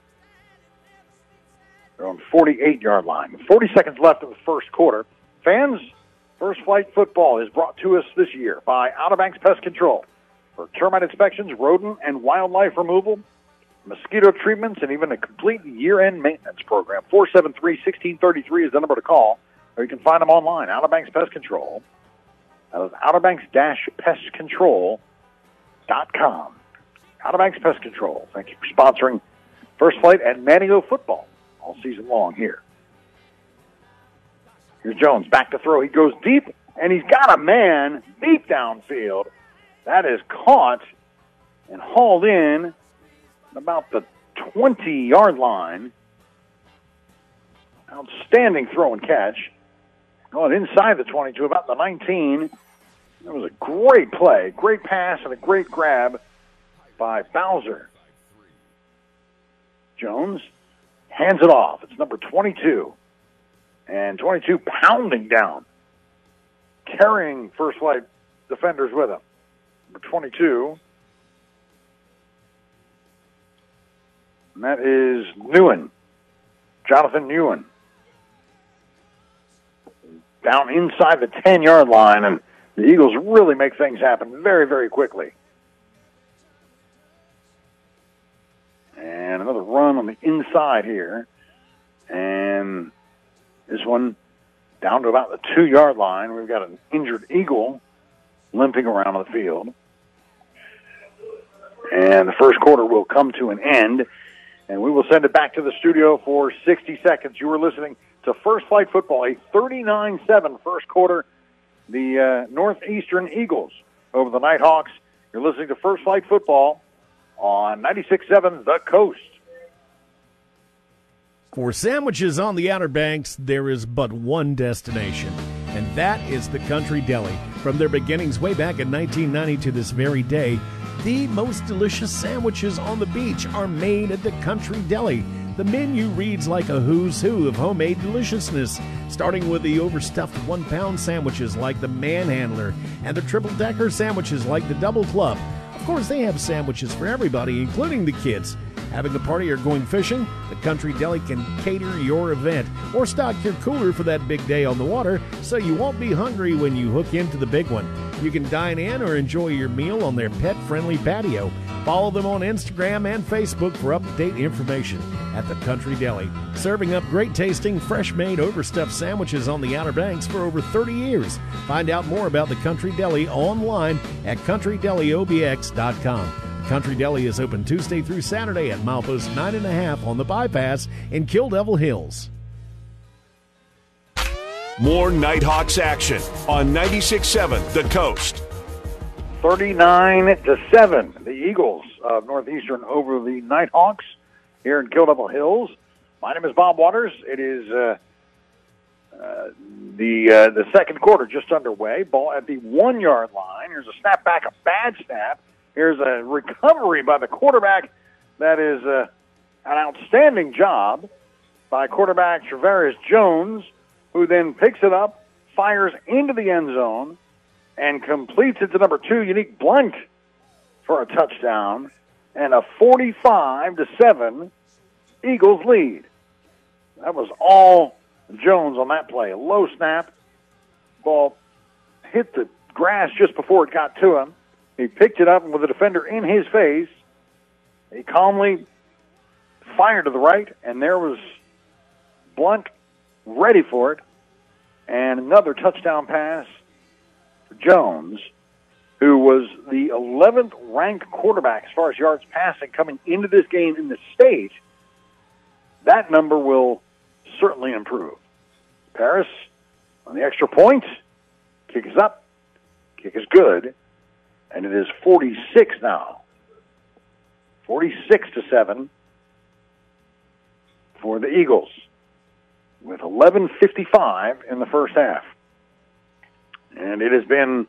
B: Their own forty-eight-yard line. forty seconds left in the first quarter. Fans, First Flight Football is brought to us this year by Outer Banks Pest Control for termite inspections, rodent and wildlife removal, mosquito treatments, and even a complete year-end maintenance program. four seven three, one six three three is the number to call, or you can find them online, Outer Banks Pest Control. That is outer banks dash pest control dot com. Outer Banks Pest Control. Thank you for sponsoring First Flight and Manio football all season long here. Here's Jones, back to throw. He goes deep, and he's got a man deep downfield. That is caught and hauled in at about the twenty-yard line. Outstanding throw and catch. Going inside the twenty to about the nineteen. That was a great play, great pass, and a great grab by Bowser. Jones hands it off. It's number twenty-two. And twenty-two pounding down, carrying First Flight defenders with him. Number twenty-two. And that is Newen. Jonathan Newen. Down inside the ten-yard line, and the Eagles really make things happen very, very quickly. And another run on the inside here. And this one down to about the two-yard line. We've got an injured Eagle limping around the field. And the first quarter will come to an end, and we will send it back to the studio for sixty seconds. You are listening to First Flight Football, a thirty-nine seven first quarter. The uh, Northeastern Eagles over the Nighthawks. You're listening to First Flight Football on ninety-six point seven The Coast.
D: For sandwiches on the Outer Banks, there is but one destination, and that is the Country Deli. From their beginnings way back in nineteen ninety to this very day, the most delicious sandwiches on the beach are made at the Country Deli. The menu reads like a who's who of homemade deliciousness, starting with the overstuffed one-pound sandwiches like the Manhandler and the triple-decker sandwiches like the Double Club. Of course, they have sandwiches for everybody, including the kids. Having a party or going fishing? The Country Deli can cater your event or stock your cooler for that big day on the water so you won't be hungry when you hook into the big one. You can dine in or enjoy your meal on their pet-friendly patio. Follow them on Instagram and Facebook for up-to-date information at the Country Deli, serving up great-tasting, fresh-made, overstuffed sandwiches on the Outer Banks for over thirty years. Find out more about the Country Deli online at country deli o b x dot com. Country Deli is open Tuesday through Saturday at milepost nine and a half on the bypass in Kill Devil Hills.
A: More Nighthawks action on ninety-six point seven The Coast.
B: thirty-nine to seven, the Eagles of Northeastern over the Nighthawks here in Kill Devil Hills. My name is Bob Waters. It is uh, uh, the uh, the second quarter just underway. Ball at the one-yard line. Here's a snap back, a bad snap. Here's a recovery by the quarterback. That is uh, an outstanding job by quarterback Travaris Jones, who then picks it up, fires into the end zone, and completes it to number two, Unique Blunt, for a touchdown, and a forty-five to seven Eagles lead. That was all Jones on that play. A low snap. Ball hit the grass just before it got to him. He picked it up, and with the defender in his face, he calmly fired to the right, and there was Blunt ready for it, and another touchdown pass for Jones, who was the eleventh ranked quarterback as far as yards passing coming into this game in the state. That number will certainly improve. Paris on the extra point. Kick is up. Kick is good. And it is forty-six now. forty-six to seven for the Eagles, with eleven fifty-five in the first half. And it has been,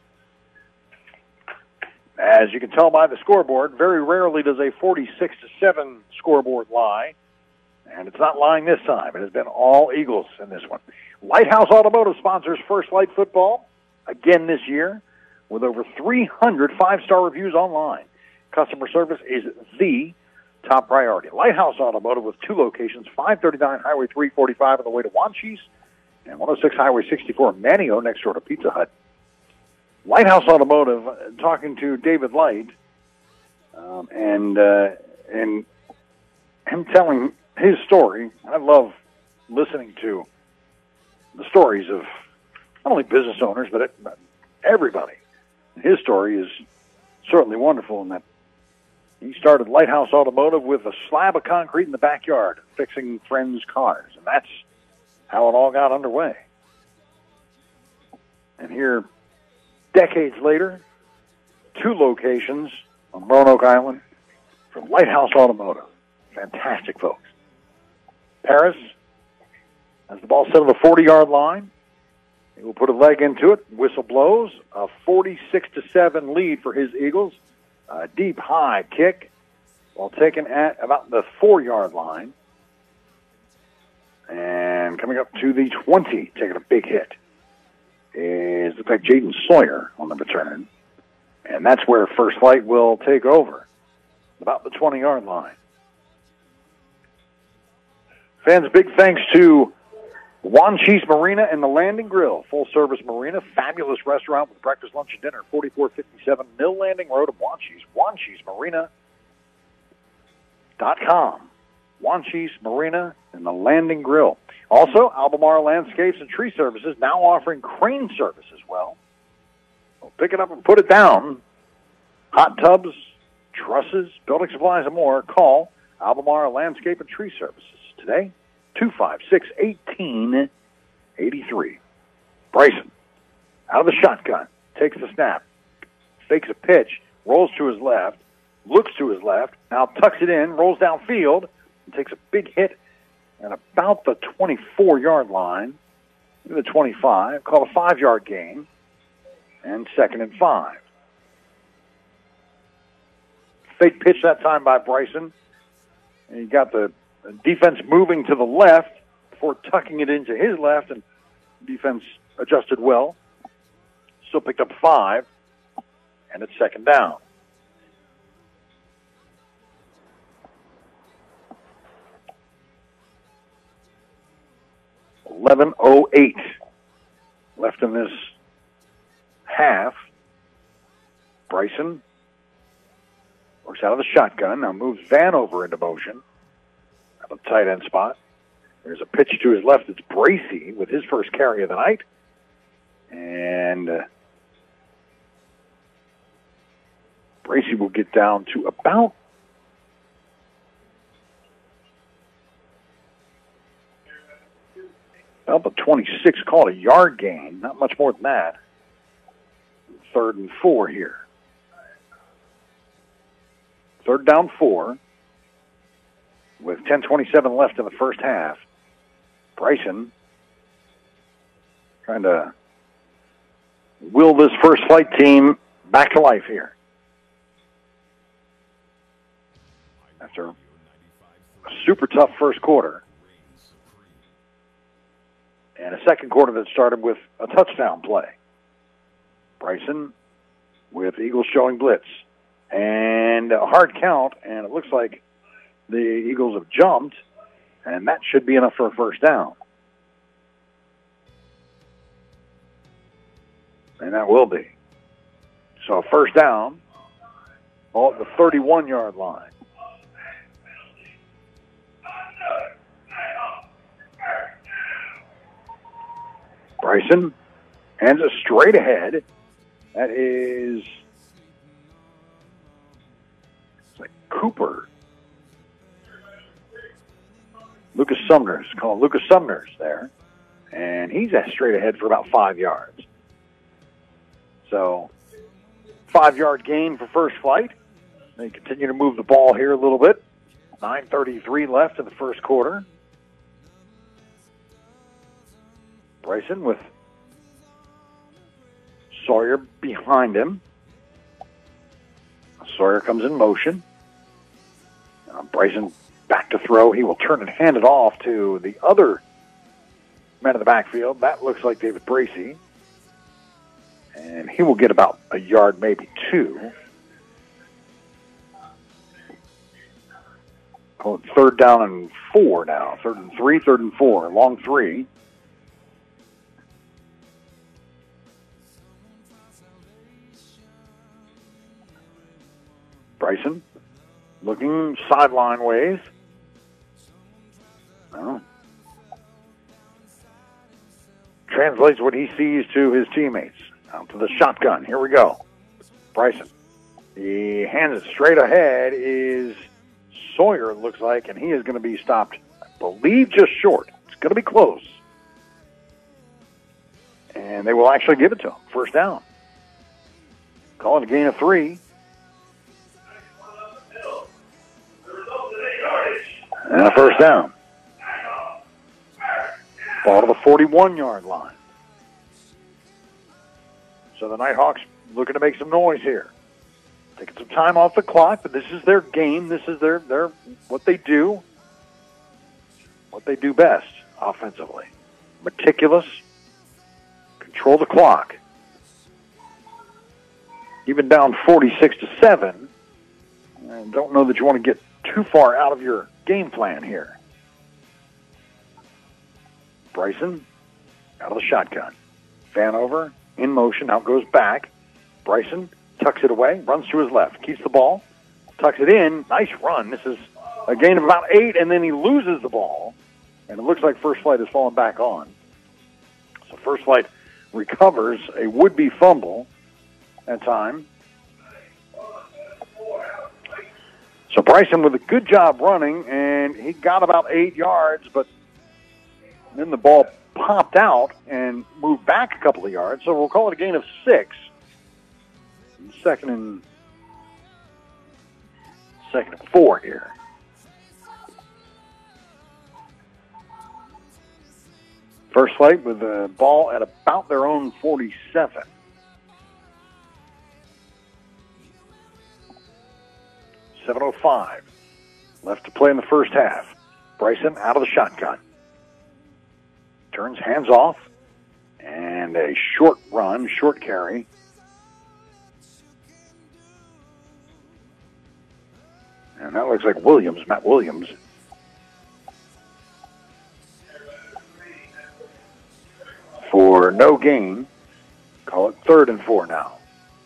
B: as you can tell by the scoreboard, very rarely does a forty-six to seven scoreboard lie. And it's not lying this time. It has been all Eagles in this one. Lighthouse Automotive sponsors First Light Football again this year with over three hundred five-star reviews online. Customer service is the top priority. Lighthouse Automotive with two locations, five thirty-nine Highway three forty-five on the way to Wanchese and one oh six Highway sixty-four Manio next door to Pizza Hut. Lighthouse Automotive, uh, talking to David Light, um, and uh, and him telling his story. I love listening to the stories of not only business owners, but, it, but everybody. His story is certainly wonderful in that he started Lighthouse Automotive with a slab of concrete in the backyard, fixing friends' cars, and that's how it all got underway. And here, decades later, two locations on Roanoke Island for Lighthouse Automotive. Fantastic folks. Paris has the ball set on the forty-yard line. He will put a leg into it. Whistle blows. A forty-six to seven lead for his Eagles. A deep, high kick, while taken at about the four-yard line. And coming up to the twenty, taking a big hit, is looks like Jaden Sawyer on the return. And that's where First Light will take over, about the twenty-yard line. Fans, big thanks to Wanchese Marina and the Landing Grill, full-service marina, fabulous restaurant with breakfast, lunch, and dinner, forty-four fifty-seven Mill Landing Road in Wanchese, wanchese marina dot com. Wanchese Marina and the Landing Grill. Also, Albemarle Landscapes and Tree Services, now offering crane service as well. Well, pick it up and put it down. Hot tubs, trusses, building supplies, and more. Call Albemarle Landscape and Tree Services today, two five six, one eight eight three. Bryson, out of the shotgun, takes the snap, fakes a pitch, rolls to his left, looks to his left, now tucks it in, rolls downfield, and takes a big hit at about the twenty-four-yard line, to the twenty-five, called a five-yard gain, and second and five. Fake pitch that time by Bryson, and he got the defense moving to the left before tucking it into his left, and defense adjusted well. Still picked up five, and it's second down. eleven oh eight left in this half. Bryson works out of the shotgun. Now moves Vanover into motion at the tight end spot. There's a pitch to his left. It's Bracey with his first carry of the night. And uh, Bracey will get down to about about the twenty-six, call it a yard gain. Not much more than that. Third and four here. Third down four with ten twenty-seven left in the first half. Bryson trying to will this First Flight team back to life here. After a super tough first quarter and a second quarter that started with a touchdown play. Bryson with Eagles showing blitz and a hard count, and it looks like the Eagles have jumped, and that should be enough for a first down. And that will be. So first down, all at the thirty-one-yard line. Bryson hands it straight ahead. That is it's like Cooper. Lucas Sumner's, call him Lucas Sumner's there. And he's straight ahead for about five yards. So, five-yard gain for First Flight. They continue to move the ball here a little bit. nine thirty-three left in the first quarter. Bryson with Sawyer behind him. Sawyer comes in motion. Uh, Bryson back to throw. He will turn and hand it off to the other man in the backfield. That looks like David Bracey. And he will get about a yard, maybe two. Oh, third down and four now. Third and three, third and four. Long three. Bryson looking sideline ways. Well, translates what he sees to his teammates. Out to the shotgun. Here we go. Bryson. He hands it straight ahead is Sawyer, it looks like, and he is going to be stopped, I believe, just short. It's going to be close. And they will actually give it to him. First down. Call it a gain of three. And a first down. Ball to the forty-one-yard line. So the Nighthawks looking to make some noise here. Taking some time off the clock, but this is their game. This is their, their what they do. What they do best offensively. Meticulous. Control the clock. Even down forty-six to seven. I don't know that you want to get too far out of your game plan here. Bryson out of the shotgun. Vanover in motion, now goes back. Bryson tucks it away, runs to his left, keeps the ball, tucks it in. Nice run. This is a gain of about eight, and then he loses the ball. And it looks like First Flight has fallen back on. So First Flight recovers a would-be fumble at time. So Bryson with a good job running, and he got about eight yards, but then the ball popped out and moved back a couple of yards. So we'll call it a gain of six. Second and second and four here. First Flight with the ball at about their own forty-seven. seven oh five left to play in the first half. Bryson out of the shotgun. Turns hands off. And a short run, short carry. And that looks like Williams, Matt Williams. no gain. Call it third and four now.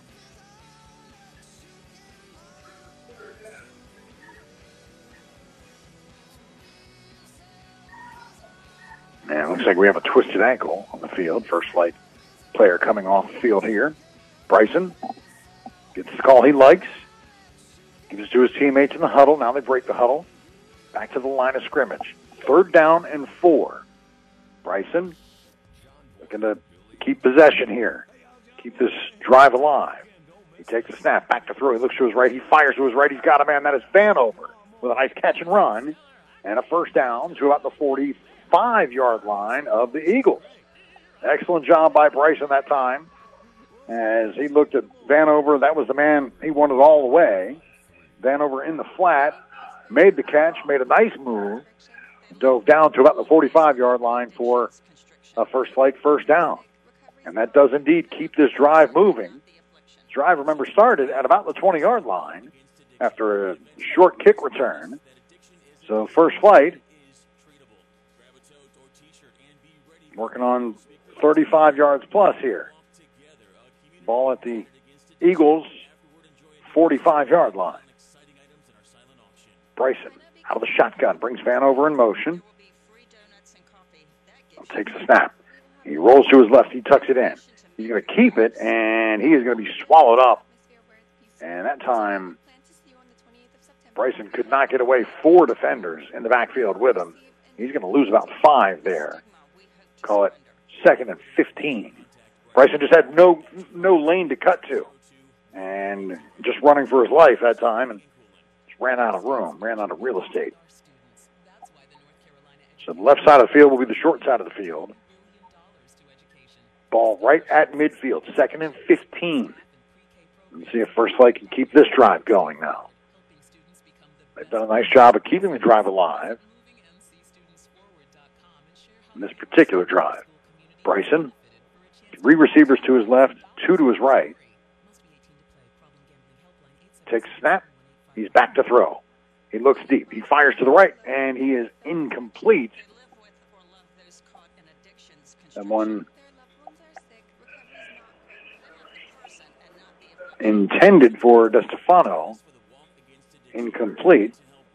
B: And it looks like we have a twisted ankle on the field. First Flight player coming off the field here. Bryson gets the call he likes. Gives it to his teammates in the huddle. Now they break the huddle. Back to the line of scrimmage. Third down and four. Bryson looking to keep possession here. Keep this drive alive. He takes a snap. Back to throw. He looks to his right. He fires to his right. He's got a man. That is Vanover with a nice catch and run. And a first down to about the forty-five-yard line of the Eagles. Excellent job by Bryson that time. As he looked at Vanover, that was the man he wanted all the way. Vanover in the flat, made the catch, made a nice move, dove down to about the forty-five-yard line for a First Flight first down. And that does indeed keep this drive moving. This drive, remember, started at about the twenty-yard line after a short kick return. So First Flight working on thirty-five yards plus here. Ball at the Eagles' forty-five-yard line. Bryson out of the shotgun, brings Vanover in motion. Takes a snap. He rolls to his left. He tucks it in. He's going to keep it, and he is going to be swallowed up. And that time, Bryson could not get away. Four defenders in the backfield with him. He's going to lose about five there. Call it second and fifteen. Bryson just had no no lane to cut to, and just running for his life that time, and just ran out of room, ran out of real estate. So the left side of the field will be the short side of the field. Ball right at midfield, second and fifteen. Let's see if First Flight can keep this drive going now. They've done a nice job of keeping the drive alive in this particular drive. Bryson, three receivers to his left, two to his right. Takes a snap. He's back to throw. He looks deep. He fires to the right, and he is incomplete. That one intended for DeStefano. Incomplete.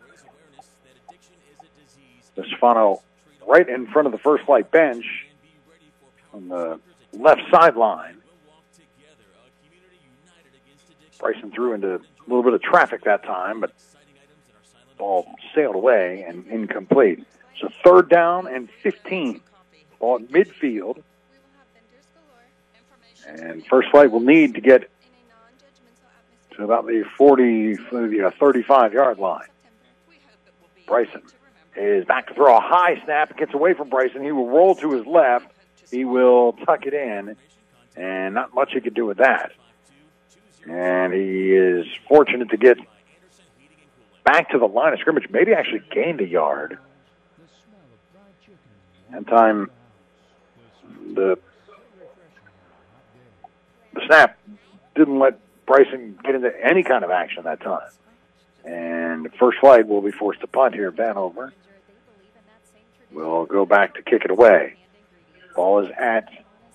B: DeStefano right in front of the First Flight bench on the left sideline. Bryson threw into a little bit of traffic that time, but ball sailed away and incomplete. So third down and fifteen. Ball at midfield. And First Flight will need to get to about the forty, thirty-five-yard line. Bryson is back to throw a high snap. It gets away from Bryson. He will roll to his left. He will tuck it in, and not much he could do with that. And he is fortunate to get back to the line of scrimmage. Maybe actually gained a yard. That time, the, the snap didn't let Bryson get into any kind of action that time. And First Flight will be forced to punt here. Vanover will go back to kick it away. Ball is at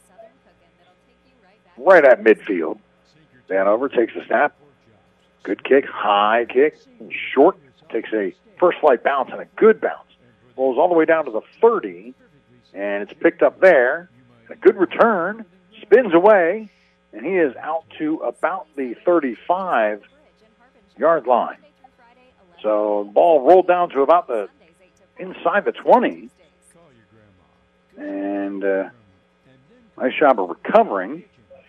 B: right at midfield. Vanover takes a snap. Good kick, high kick, short. Takes a First Flight bounce and a good bounce. Rolls all the way down to the thirty, and it's picked up there. A good return, spins away, and he is out to about the thirty-five-yard line. So the ball rolled down to about the inside the twenty. And uh, nice job of recovering.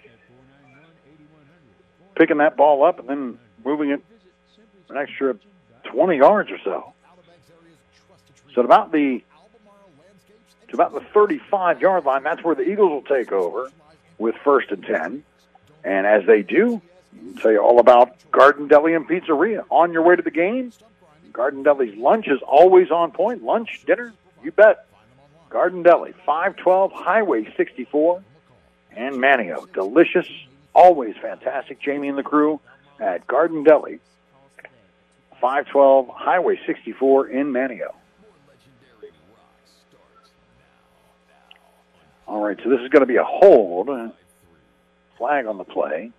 B: Picking that ball up and then moving it an extra twenty yards or so. So at about the to about the thirty-five-yard line, that's where the Eagles will take over with first and ten. And as they do, I'll tell you all about Garden Deli and Pizzeria. On your way to the game, Garden Deli's lunch is always on point. Lunch, dinner, you bet. Garden Deli, five twelve Highway sixty-four, and Manio. Delicious, always fantastic. Jamie and the crew at Garden Deli, five twelve Highway sixty-four in Manio. All right, so this is going to be a hold. Flag on the play.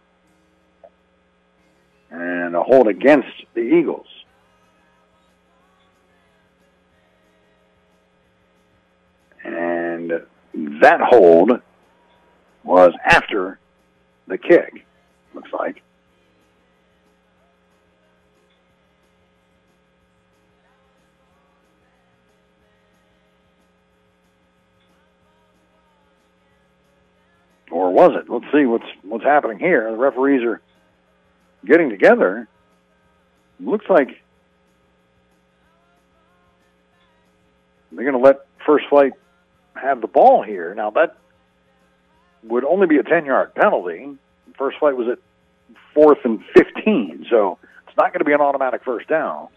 B: And a hold against the Eagles. And that hold was after the kick, looks like. Or was it? Let's see what's what's happening here. The referees are getting together. Looks like they're going to let First Flight have the ball here. Now, that would only be a ten-yard penalty. First Flight was at fourth and fifteen, so it's not going to be an automatic first down.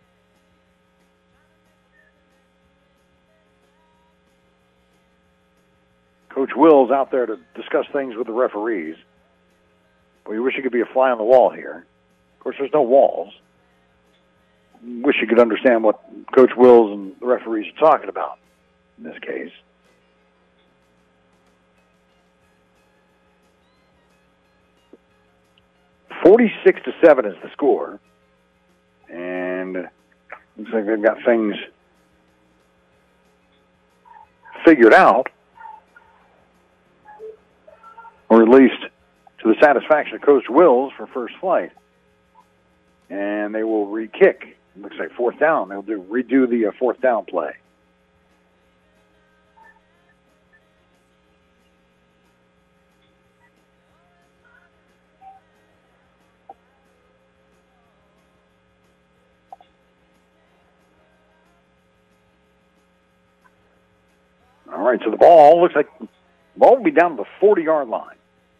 B: Coach Will's out there to discuss things with the referees. We wish it could be a fly on the wall here. Of course, there's no walls. Wish you could understand what Coach Wills and the referees are talking about in this case. forty-six to seven is the score. And looks like they've got things figured out. Or at least to the satisfaction of Coach Wills for First Flight. And they will re-kick. Looks like fourth down. They'll do redo the uh, fourth down play. All right, so the ball looks like the ball will be down to the forty-yard line.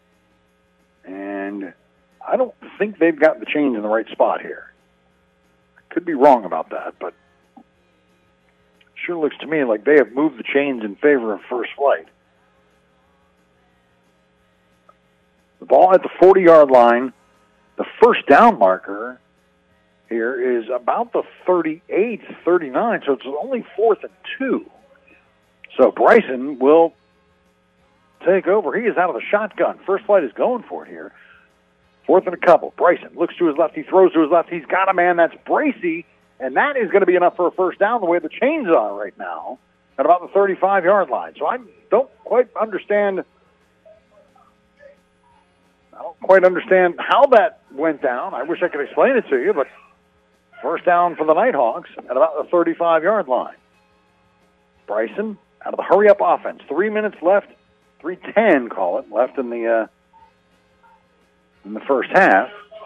B: And I don't think they've got the chains in the right spot here. Could be wrong about that, but it sure looks to me like they have moved the chains in favor of First Flight. The ball at the forty-yard line. The first down marker here is about the thirty-eight, thirty-nine, so it's only fourth and two. So Bryson will take over. He is out of the shotgun. First Flight is going for it here. Fourth and a couple. Bryson looks to his left. He throws to his left. He's got a man. That's Bracey. And that is going to be enough for a first down the way the chains are right now at about the thirty-five-yard line. So I don't quite understand. I don't quite understand how that went down. I wish I could explain it to you, but first down for the Nighthawks at about the thirty-five-yard line. Bryson out of the hurry-up offense. Three minutes left. three ten, call it, left in the uh, in the first half.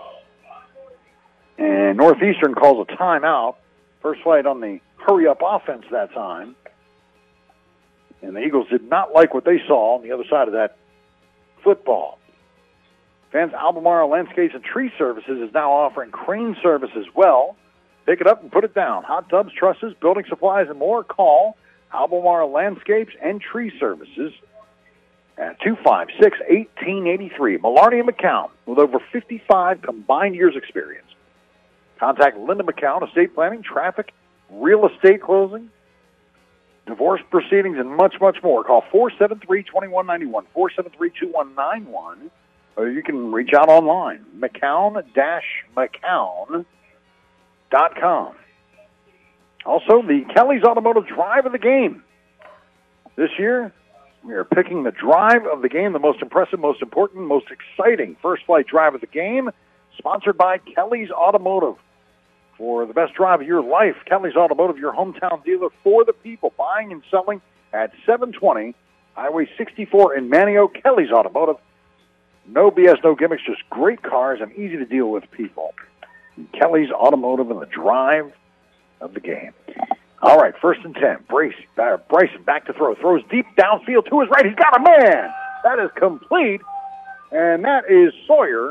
B: And Northeastern calls a timeout. First Flight on the hurry-up offense that time. And the Eagles did not like what they saw on the other side of that football. Fans, Albemarle Landscapes and Tree Services is now offering crane service as well. Pick it up and put it down. Hot tubs, trusses, building supplies, and more. Call Albemarle Landscapes and Tree Services at two five six, one eight eight three. Malarney and McCown with over fifty-five combined years experience. Contact Linda McCown, estate planning, traffic, real estate closing, divorce proceedings, and much, much more. Call four seven three, two one nine one, four seven three, two one nine one, or you can reach out online, mccown dash mccown dot com. Also, the Kelly's Automotive Drive of the Game. This year, we are picking the drive of the game, the most impressive, most important, most exciting First Flight drive of the game, sponsored by Kelly's Automotive. For the best drive of your life, Kelly's Automotive, your hometown dealer for the people, buying and selling at seven twenty Highway sixty-four in Manio. Kelly's Automotive. No B S, no gimmicks, just great cars and easy to deal with people. Kelly's Automotive and the drive of the game. All right, first and ten. Brace, uh, Bryson back to throw. Throws deep downfield to his right. He's got a man. That is complete. And that is Sawyer.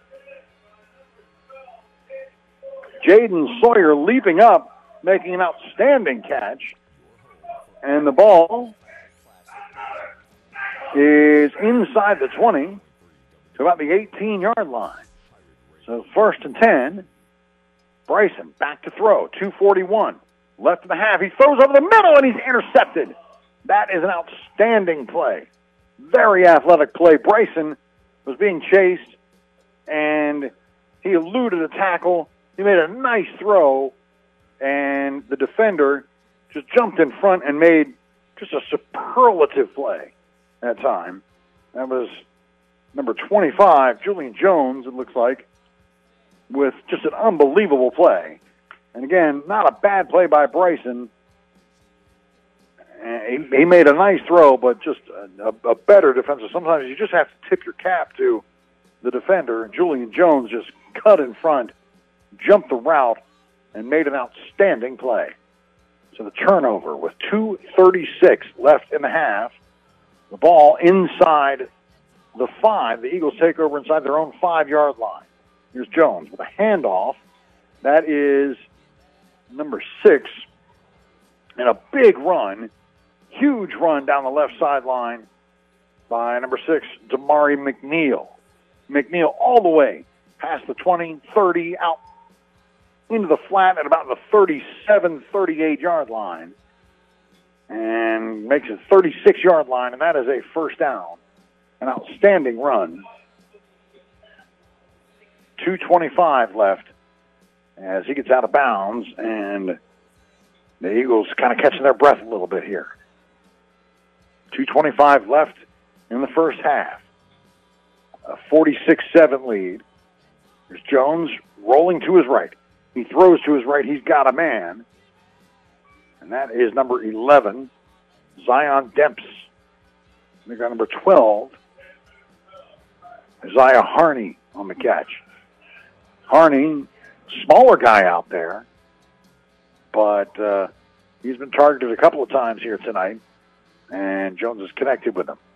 B: Jaden Sawyer leaping up, making an outstanding catch. And the ball is inside the twenty to about the eighteen-yard line. So first and ten. Bryson back to throw. two forty-one. Left of the half. He throws over the middle, and he's intercepted That is an outstanding play. Very athletic play. Bryson was being chased, and he eluded a tackle. He made a nice throw, and the defender just jumped in front and made just a superlative play that time. That was number twenty-five, Julian Jones, it looks like, with just an unbelievable play. And again, not a bad play by Bryson. He, he made a nice throw, but just a, a, a better defensive. Sometimes you just have to tip your cap to the defender. Julian Jones just cut in front, jumped the route, and made an outstanding play. So the turnover with two thirty-six left in the half. The ball inside the five. The Eagles take over inside their own five-yard line. Here's Jones with a handoff. That is number six. And a big run, huge run down the left sideline by number six, Damari McNeil. McNeil all the way past the twenty, thirty, out into the flat at about the thirty-seven, thirty-eight-yard line. And makes it thirty-six-yard line, and that is a first down. An outstanding run. two twenty-five left as he gets out of bounds, and the Eagles kind of catching their breath a little bit here. two twenty-five left in the first half. A forty-six seven lead. There's Jones rolling to his right. He throws to his right. He's got a man. And that is number eleven, Zion Demps. They got number twelve, Isaiah Harney on the catch. Harney, smaller guy out there, but uh, he's been targeted a couple of times here tonight, and Jones is connected with him.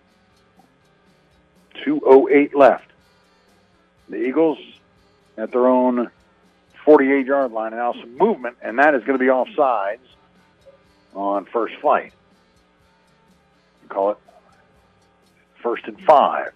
B: two oh eight left. The Eagles at their own forty-eight-yard line, and now some movement, and that is going to be offsides on first flight. You call it first and five.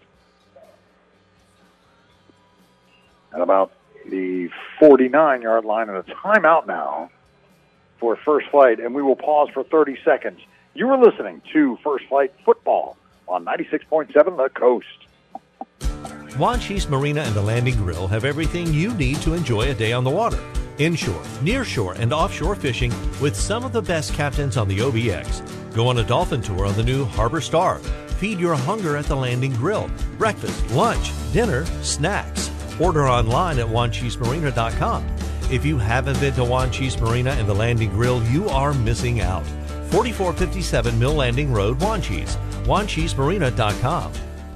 B: At about the forty-nine-yard line, and a timeout now for first flight, and we will pause for thirty seconds. You are listening to First Flight Football on ninety-six point seven The Coast.
E: Wanchese Marina and the Landing Grill have everything you need to enjoy a day on the water. Inshore, nearshore, and offshore fishing with some of the best captains on the O B X. Go on a dolphin tour on the new Harbor Star. Feed your hunger at the Landing Grill. Breakfast, lunch, dinner, snacks. Order online at wanchese marina dot com. If you haven't been to Wanchese Marina and the Landing Grill, you are missing out. forty-four fifty-seven Mill Landing Road, Wanchese. wanchese marina dot com.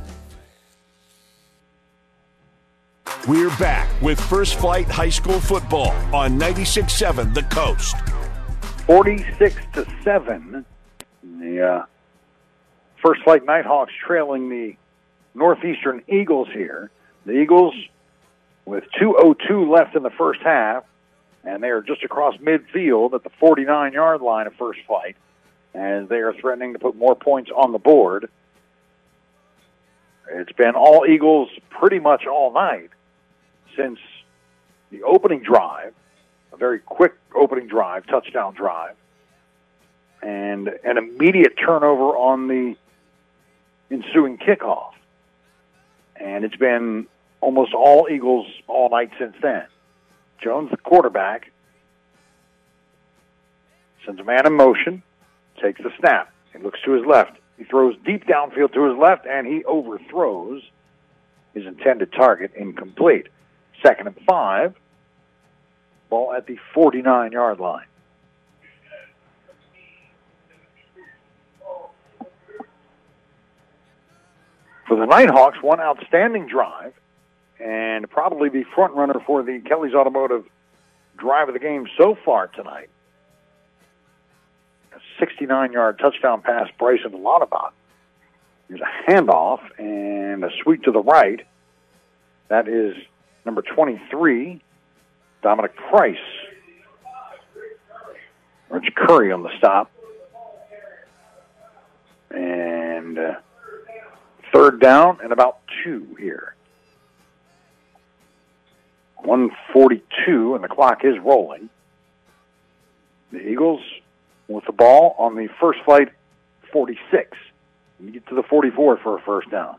A: We're back with First Flight High School Football on ninety-six point seven The Coast.
B: forty-six to seven. The uh, First Flight Nighthawks trailing the Northeastern Eagles here. The Eagles with two oh two left in the first half, and they are just across midfield at the forty-nine-yard line of First Flight, as they are threatening to put more points on the board. It's been all Eagles pretty much all night since the opening drive, a very quick opening drive, touchdown drive, and an immediate turnover on the ensuing kickoff. And it's been almost all Eagles all night since then. Jones, the quarterback, sends a man in motion, takes the snap. He looks to his left. He throws deep downfield to his left, and he overthrows his intended target, incomplete. Second and five. Ball at the forty-nine-yard line. For the Nighthawks, one outstanding drive, and probably the front runner for the Kelly's Automotive drive of the game so far tonight. A sixty-nine-yard touchdown pass, Bryson Lauterbach. There's a handoff and a sweep to the right. That is number twenty-three, Dominic Price. Rich Curry on the stop. And uh, third down and about two here. one forty-two, and the clock is rolling. The Eagles with the ball on the First Flight forty-six. You get to the forty-four for a first down.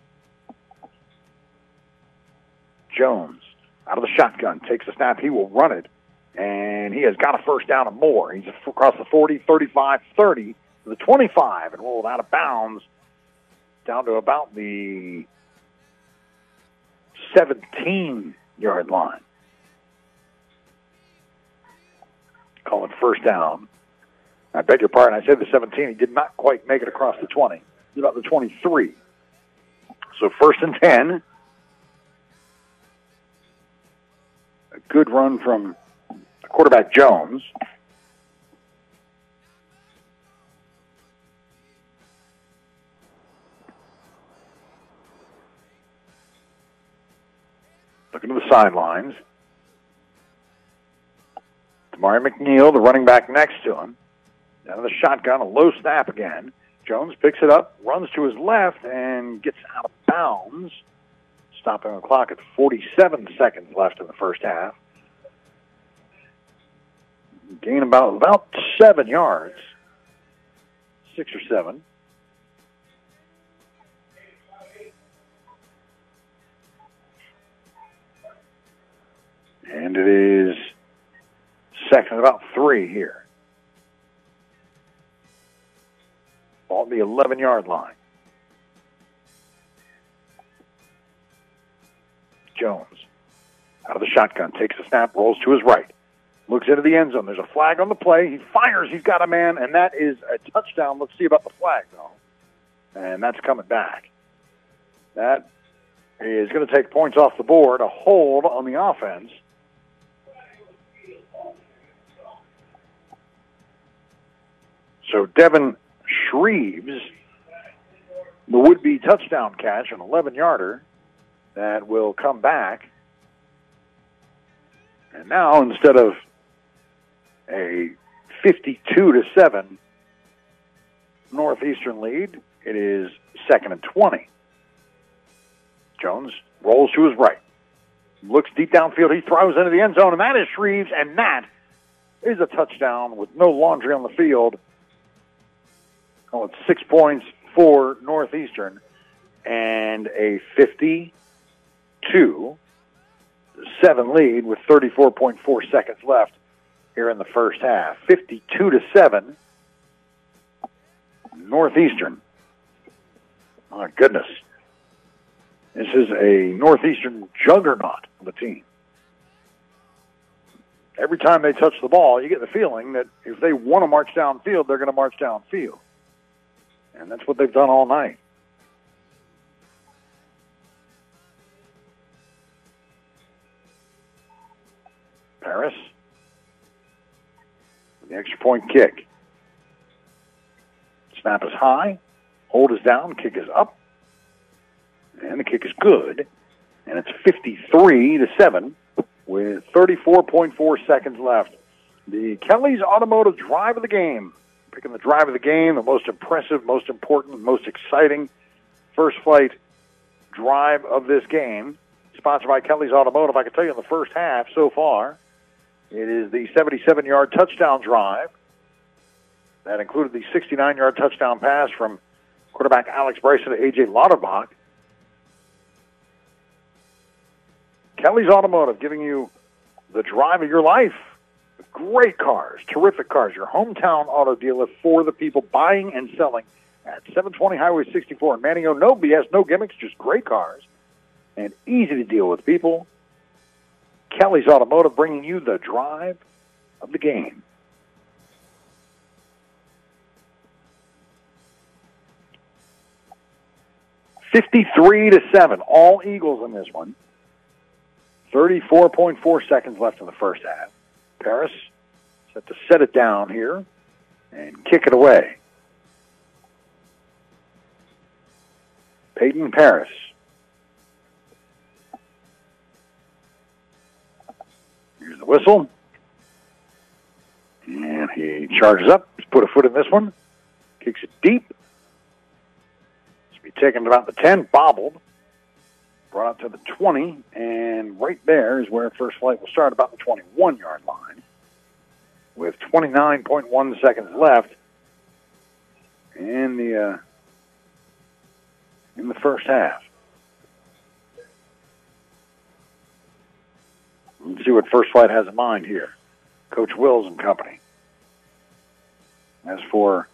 B: Jones, out of the shotgun, takes the snap. He will run it, and he has got a first down and more. He's across the forty, thirty-five, thirty, to the twenty-five, and rolled out of bounds down to about the seventeen-yard line. Call it first down. I beg your pardon, I said the seventeen. He did not quite make it across the twenty. He's about the twenty-three. So first and ten. A good run from quarterback Jones. Looking to the sidelines. Damari McNeil, the running back next to him. Down to the shotgun, a low snap again. Jones picks it up, runs to his left, and gets out of bounds. Stopping the clock at forty-seven seconds left in the first half. Gain about, about seven yards. Six or seven. And it is second about three here. Ball at the eleven-yard line. Jones, out of the shotgun, takes the snap, rolls to his right. Looks into the end zone. There's a flag on the play. He fires. He's got a man, and that is a touchdown. Let's see about the flag, though. And that's coming back. That is going to take points off the board. A hold on the offense. So Devin Shreves, the would-be touchdown catch, an eleven-yarder, that will come back. And now, instead of a fifty-two to seven Northeastern lead, it is second and twenty. Jones rolls to his right. Looks deep downfield. He throws into the end zone, and that is Shreves, and that is a touchdown with no laundry on the field. Oh, it's six points for Northeastern, and a fifty-two to seven lead with thirty-four point four seconds left here in the first half. fifty-two to seven, Northeastern. My goodness. This is a Northeastern juggernaut of a team. Every time they touch the ball, you get the feeling that if they want to march downfield, they're going to march downfield. And that's what they've done all night. Paris. The extra point kick. Snap is high. Hold is down. Kick is up. And the kick is good. And it's fifty-three to seven with thirty-four point four seconds left. The Kelly's Automotive drive of the game. Picking the drive of the game, the most impressive, most important, most exciting first flight drive of this game. Sponsored by Kelly's Automotive. I can tell you in the first half so far, it is the seventy-seven-yard touchdown drive. That included the sixty-nine-yard touchdown pass from quarterback Alex Bryson to A J Lauterbach. Kelly's Automotive giving you the drive of your life. Great cars, terrific cars. Your hometown auto dealer for the people buying and selling at seven twenty Highway sixty-four in Manio. No B S, no gimmicks, just great cars and easy to deal with people. Kelly's Automotive bringing you the drive of the game. fifty-three to seven, all Eagles in this one. thirty-four point four seconds left in the first half. Paris set to set it down here and kick it away. Peyton Paris. Here's the whistle. And he charges up. He's put a foot in this one. Kicks it deep. It's be taken about the ten, bobbled. Brought out to the twenty, and right there is where first flight will start, about the twenty-one-yard line, with twenty-nine point one seconds left in the uh, in the first half. Let's see what First Flight has in mind here. Coach Wills and company. As for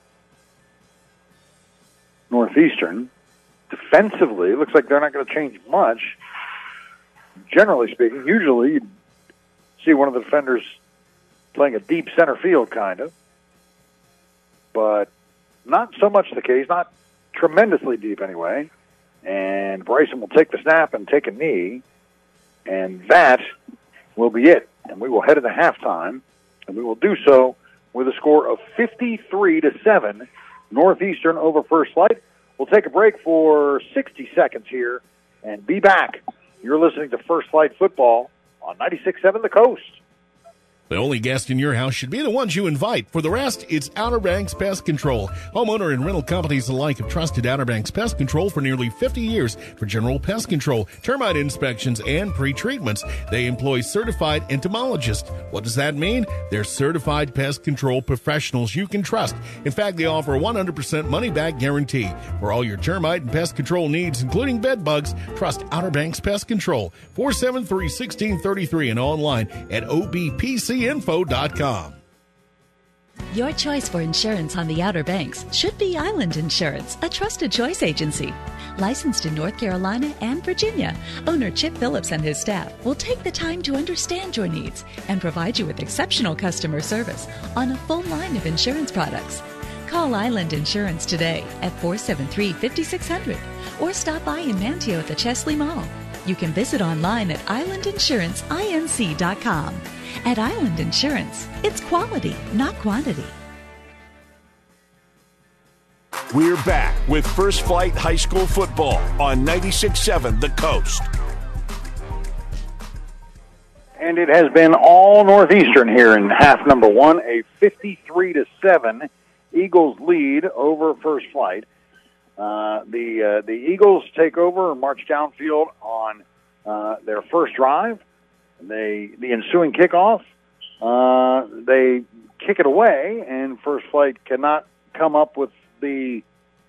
B: Northeastern, defensively, it looks like they're not going to change much. Generally speaking, usually you see one of the defenders playing a deep center field, kind of. But not so much the case, not tremendously deep anyway. And Bryson will take the snap and take a knee, and that will be it. And we will head into halftime, and we will do so with a score of fifty-three to seven, Northeastern over First Flight. We'll take a break for sixty seconds here and be back. You're listening to First Flight Football on ninety-six point seven The Coast.
D: The only guest in your house should be the ones you invite. For the rest, it's Outer Banks Pest Control. Homeowner and rental companies alike have trusted Outer Banks Pest Control for nearly fifty years for general pest control, termite inspections, and pre-treatments. They employ certified entomologists. What does that mean? They're certified pest control professionals you can trust. In fact, they offer a one hundred percent money-back guarantee. For all your termite and pest control needs, including bed bugs, trust Outer Banks Pest Control. four seven three, one six three three and online at O B P C info dot com.
F: Your choice for insurance on the Outer Banks should be Island Insurance, a trusted choice agency. Licensed in North Carolina and Virginia, owner Chip Phillips and his staff will take the time to understand your needs and provide you with exceptional customer service on a full line of insurance products. Call Island Insurance today at four seven three, five six zero zero or stop by in Manteo at the Chesley Mall. You can visit online at island insurance inc dot com. At Island Insurance, it's quality, not quantity.
A: We're back with First Flight High School Football on ninety-six point seven The Coast.
B: And it has been all Northeastern here in half number one, a fifty-three to seven Eagles lead over First Flight. Uh, the uh, the Eagles take over and march downfield on uh, their first drive. They the ensuing kickoff, uh, they kick it away, and First Flight cannot come up with the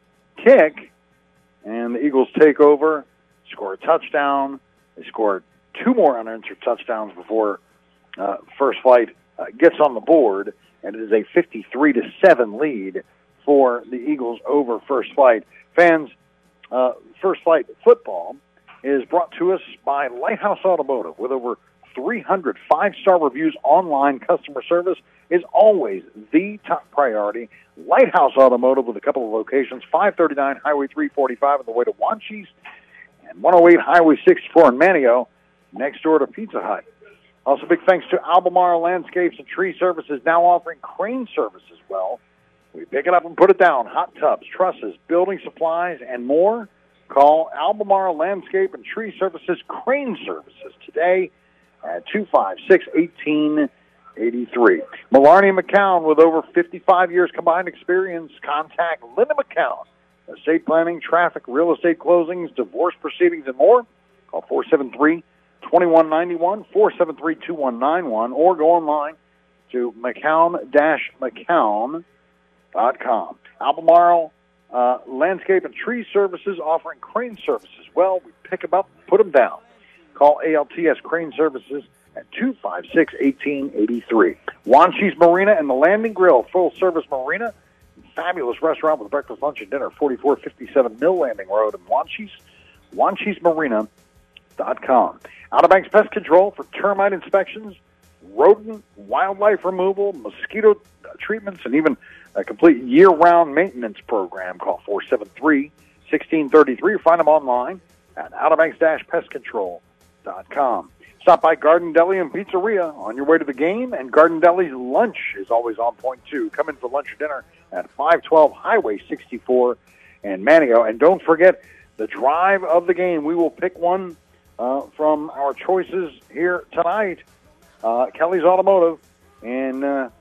B: kick, and the Eagles take over, score a touchdown. They score two more unanswered touchdowns before uh, First Flight uh, gets on the board, and it is a fifty-three to seven lead for the Eagles over First Flight. Fans, uh, First Flight football is brought to us by Lighthouse Automotive. With over three hundred five-star reviews online, customer service is always the top priority. Lighthouse Automotive with a couple of locations, five thirty-nine Highway three forty-five on the way to Wanchese and one oh eight Highway sixty-four in Manteo, next door to Pizza Hut. Also, big thanks to Albemarle Landscapes and Tree Services, now offering crane service as well. We pick it up and put it down. Hot tubs, trusses, building supplies, and more. Call Albemarle Landscape and Tree Services Crane Services today at two five six, one eight eight three. Malarney McCown, with over fifty-five years combined experience, contact Linda McCown. Estate planning, traffic, real estate closings, divorce proceedings, and more. Call four seven three, two one nine one, four seven three, two one nine one, or go online to mccown dash mccown dot com. Albemarle uh, Landscape and Tree Services offering crane service as well. We pick them up, put them down. Call A L T S Crane Services at two five six, one eight eight three. Wanchese Marina and the Landing Grill, full-service marina, fabulous restaurant with breakfast, lunch, and dinner, forty-four fifty-seven Mill Landing Road in Wanchese, wanchese marina dot com. Outer Banks Pest Control for termite inspections, rodent, wildlife removal, mosquito treatments, and even a complete year-round maintenance program. Call four seven three, one six three three or find them online at outer banks dash pest control dot com. Stop by Garden Deli and Pizzeria on your way to the game, and Garden Deli's lunch is always on point, too. Come in for lunch or dinner at five twelve Highway sixty-four in Manteo. And don't forget the drive of the game. We will pick one uh, from our choices here tonight. Uh, Kelly's Automotive in, uh,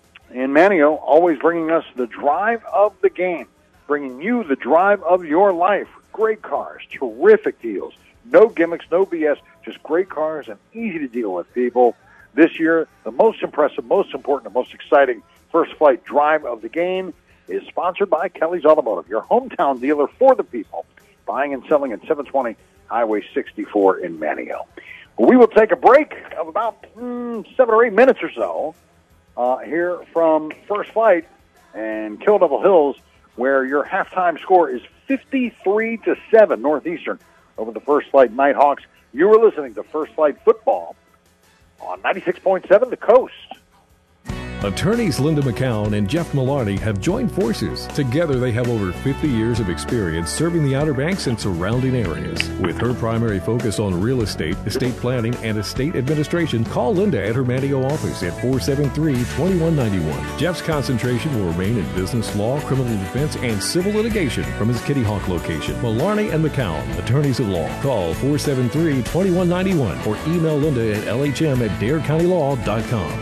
B: in Manteo, always bringing us the drive of the game, bringing you the drive of your life. Great cars, terrific deals. No gimmicks, no B S, just great cars and easy to deal with, people. This year, the most impressive, most important, and most exciting First Flight drive of the game is sponsored by Kelly's Automotive, your hometown dealer for the people, buying and selling at seven twenty Highway sixty-four in Manteo. We will take a break of about mm, seven or eight minutes or so uh, here from First Flight and Kill Devil Hills, where your halftime score is fifty-three to seven Northeastern over the First Flight Nighthawks. You are listening to First Flight Football on ninety-six point seven The Coast.
G: Attorneys Linda McCown and Jeff Maloney have joined forces. Together, they have over fifty years of experience serving the Outer Banks and surrounding areas. With her primary focus on real estate, estate planning, and estate administration, call Linda at her Manteo office at four seven three, two one nine one. Jeff's concentration will remain in business law, criminal defense, and civil litigation from his Kitty Hawk location. Maloney and McCown, attorneys at law. Call four seven three, two one nine one or email Linda at L H M at dare county law dot com.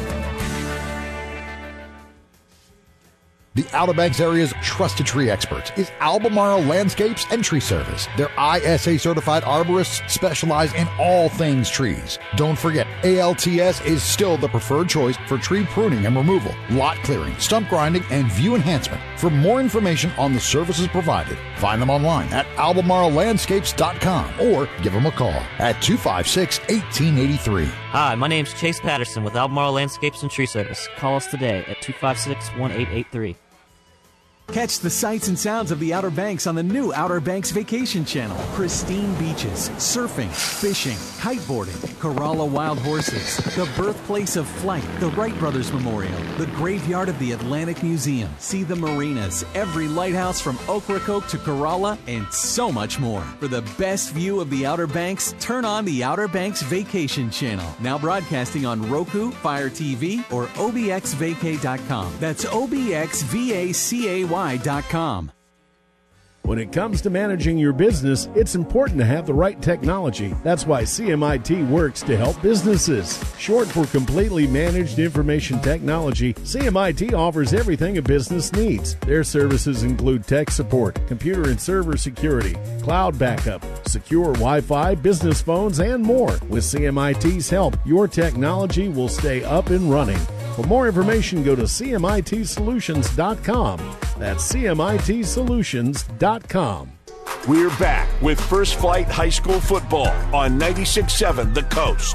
C: The Outer Banks area's trusted tree experts is Albemarle Landscapes and Tree Service. Their I S A-certified arborists specialize in all things trees. Don't forget, A L T S is still the preferred choice for tree pruning and removal, lot clearing, stump grinding, and view enhancement. For more information on the services provided, find them online at albemarle landscapes dot com or give them a call at two five six, one eight eight three.
H: Hi, my name's Chase Patterson with Albemarle Landscapes and Tree Service. Call us today at two five six, one eight eight three.
I: Catch the sights and sounds of the Outer Banks on the new Outer Banks Vacation Channel. Pristine beaches, surfing, fishing, kiteboarding, Corolla wild horses, the birthplace of flight, the Wright Brothers Memorial, the graveyard of the Atlantic Museum. See the marinas, every lighthouse from Ocracoke to Corolla, and so much more. For the best view of the Outer Banks, turn on the Outer Banks Vacation Channel. Now broadcasting on Roku, Fire T V, or O B X vacay dot com. That's O B X V A C A Y dot com.
D: When it comes to managing your business, it's important to have the right technology. That's why C M I T works to help businesses. Short for Completely Managed Information Technology, C M I T offers everything a business needs. Their services include tech support, computer and server security, cloud backup, secure Wi-Fi, business phones, and more. With C M I T's help, your technology will stay up and running. For more information, go to C M I T solutions dot com. That's C M I T solutions dot com.
A: We're back with First Flight High School Football on ninety-six point seven The Coast.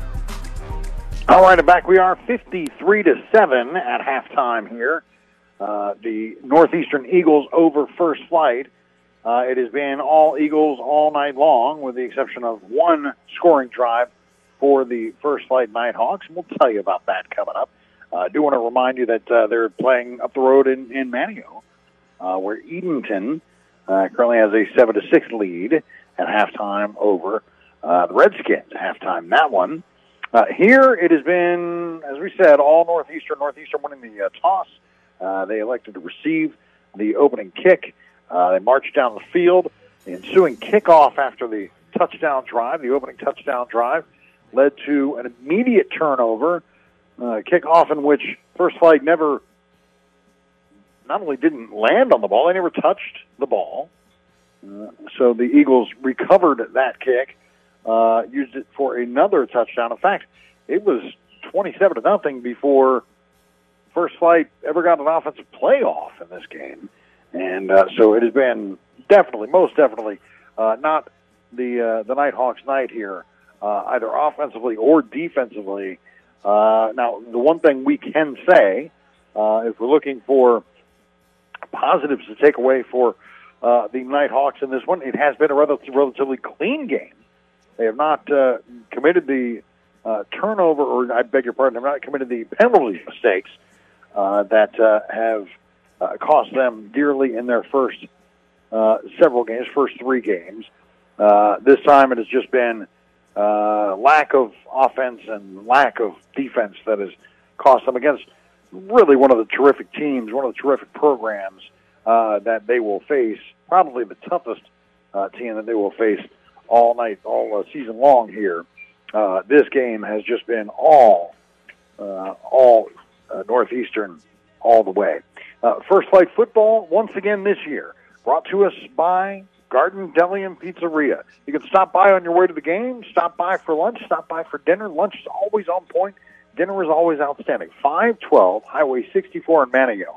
B: All right, and back we are, fifty-three to seven at halftime here. Uh, the Northeastern Eagles over First Flight. Uh, it has been all Eagles all night long, with the exception of one scoring drive for the First Flight Nighthawks. We'll tell you about that coming up. Uh, I do want to remind you that uh, they're playing up the road in, in Manteo, uh, where Edenton uh, currently has a seven to six lead at halftime over uh, the Redskins. Halftime, that one. Uh, here it has been, as we said, all Northeastern. Northeastern winning the uh, toss. Uh, they elected to receive the opening kick. Uh, they marched down the field. The ensuing kickoff after the touchdown drive, the opening touchdown drive, led to an immediate turnover. Uh, kickoff in which First Flight never, not only didn't land on the ball, they never touched the ball. Uh, so the Eagles recovered that kick, uh, used it for another touchdown. In fact, it was twenty-seven to nothing before First Flight ever got an offensive playoff in this game. And uh, so it has been definitely, most definitely, uh, not the uh, the Nighthawks' night here, uh, either offensively or defensively. Uh, now, the one thing we can say, uh, if we're looking for positives to take away for uh, the Nighthawks in this one, it has been a relatively, relatively clean game. They have not uh, committed the uh, turnover, or I beg your pardon, have not committed the penalty mistakes uh, that uh, have uh, cost them dearly in their first uh, several games, first three games. Uh, this time it has just been Uh, lack of offense and lack of defense that has cost them against really one of the terrific teams, one of the terrific programs uh, that they will face, probably the toughest uh, team that they will face all night, all uh, season long here. Uh, this game has just been all, uh, all uh, Northeastern all the way. Uh, First Flight Football, once again this year, brought to us by Garden Deli and Pizzeria. You can stop by on your way to the game, stop by for lunch, stop by for dinner. Lunch is always on point. Dinner is always outstanding. five twelve Highway sixty-four in Manteo.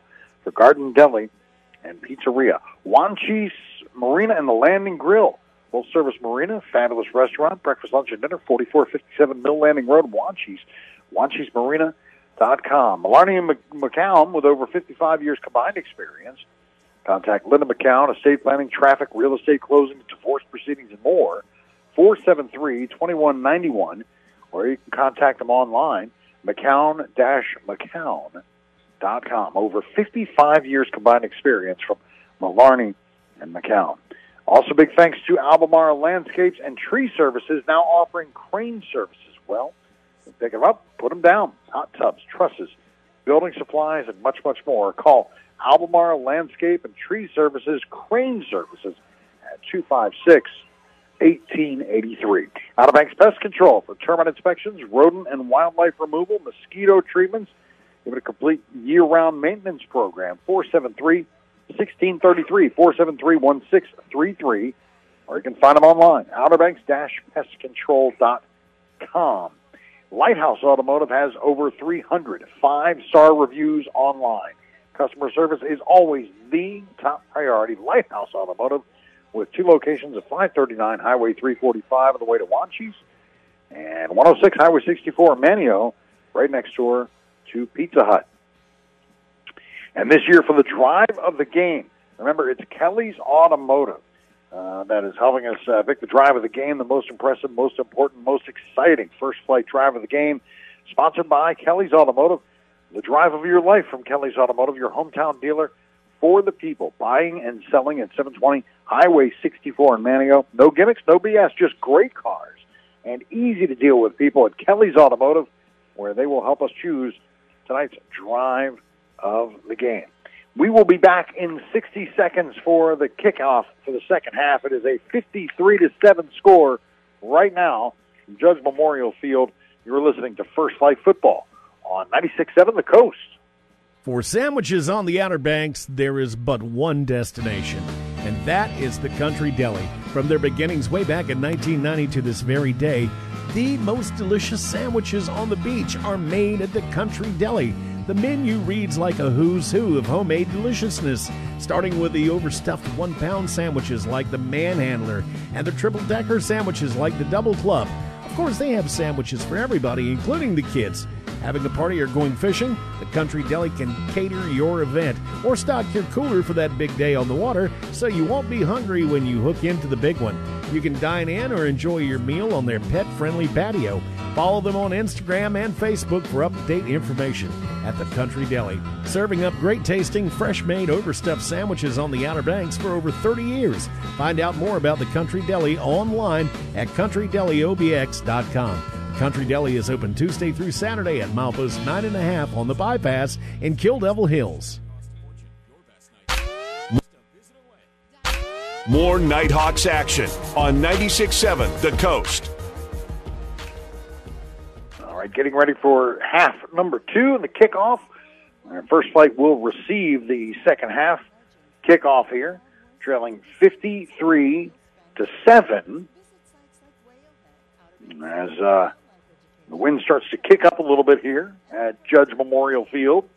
B: for Garden Deli and Pizzeria. Wanchese Marina and the Landing Grill. Full-service marina, fabulous restaurant, breakfast, lunch, and dinner, forty-four fifty-seven Mill Landing Road, Wanchese. Wanchese Marina dot com. Malarney and McCown, with over fifty-five years combined experience. Contact Linda McCown, estate planning, traffic, real estate closings, divorce proceedings, and more. four seven three, two one nine one, or you can contact them online, mccown dash mccown dot com. Over fifty-five years combined experience from Malarney and McCown. Also, big thanks to Albemarle Landscapes and Tree Services, now offering crane services. Well, pick them up, put them down. Hot tubs, trusses, building supplies, and much, much more. Call Albemarle Landscape and Tree Services, Crane Services at two five six, one eight eight three. Outer Banks Pest Control for termite inspections, rodent and wildlife removal, mosquito treatments. Give it a complete year-round maintenance program. four seven three, one six three three, four seven three, one six three three. Or you can find them online, outer banks dash pest control dot com. Lighthouse Automotive has over three hundred five-star reviews online. Customer service is always the top priority. Lighthouse Automotive, with two locations at five thirty-nine Highway three forty-five on the way to Wanchese, and one oh six Highway sixty-four in Manio, right next door to Pizza Hut. And this year for the drive of the game, remember, it's Kelly's Automotive uh, that is helping us uh, pick the drive of the game, the most impressive, most important, most exciting first flight drive of the game, sponsored by Kelly's Automotive. The drive of your life from Kelly's Automotive, your hometown dealer for the people, buying and selling at seven twenty Highway sixty-four in Manio. No gimmicks, no B S, just great cars and easy to deal with people at Kelly's Automotive, where they will help us choose tonight's drive of the game. We will be back in sixty seconds for the kickoff for the second half. It is a fifty-three to seven score right now from Judge Memorial Field. You're listening to First Flight Football on ninety-six point seven The Coast.
D: For sandwiches on the Outer Banks, there is but one destination, and that is the Country Deli. From their beginnings way back in nineteen ninety to this very day, the most delicious sandwiches on the beach are made at the Country Deli. The menu reads like a who's who of homemade deliciousness, starting with the overstuffed one-pound sandwiches like the Manhandler and the triple-decker sandwiches like the Double Club. Of course, they have sandwiches for everybody, including the kids. Having a party or going fishing? The Country Deli can cater your event or stock your cooler for that big day on the water so you won't be hungry when you hook into the big one. You can dine in or enjoy your meal on their pet-friendly patio. Follow them on Instagram and Facebook for up-to-date information at the Country Deli. Serving up great-tasting, fresh-made, overstuffed sandwiches on the Outer Banks for over thirty years. Find out more about the Country Deli online at country deli o b x dot com. Country Deli is open Tuesday through Saturday at milepost nine and a half on the bypass in Kill Devil Hills.
A: More Nighthawks action on ninety-six point seven The Coast.
B: All right, getting ready for half number two and the kickoff. Our First Flight will receive the second half kickoff here, trailing fifty-three to seven. As uh, the wind starts to kick up a little bit here at Judge Memorial Field.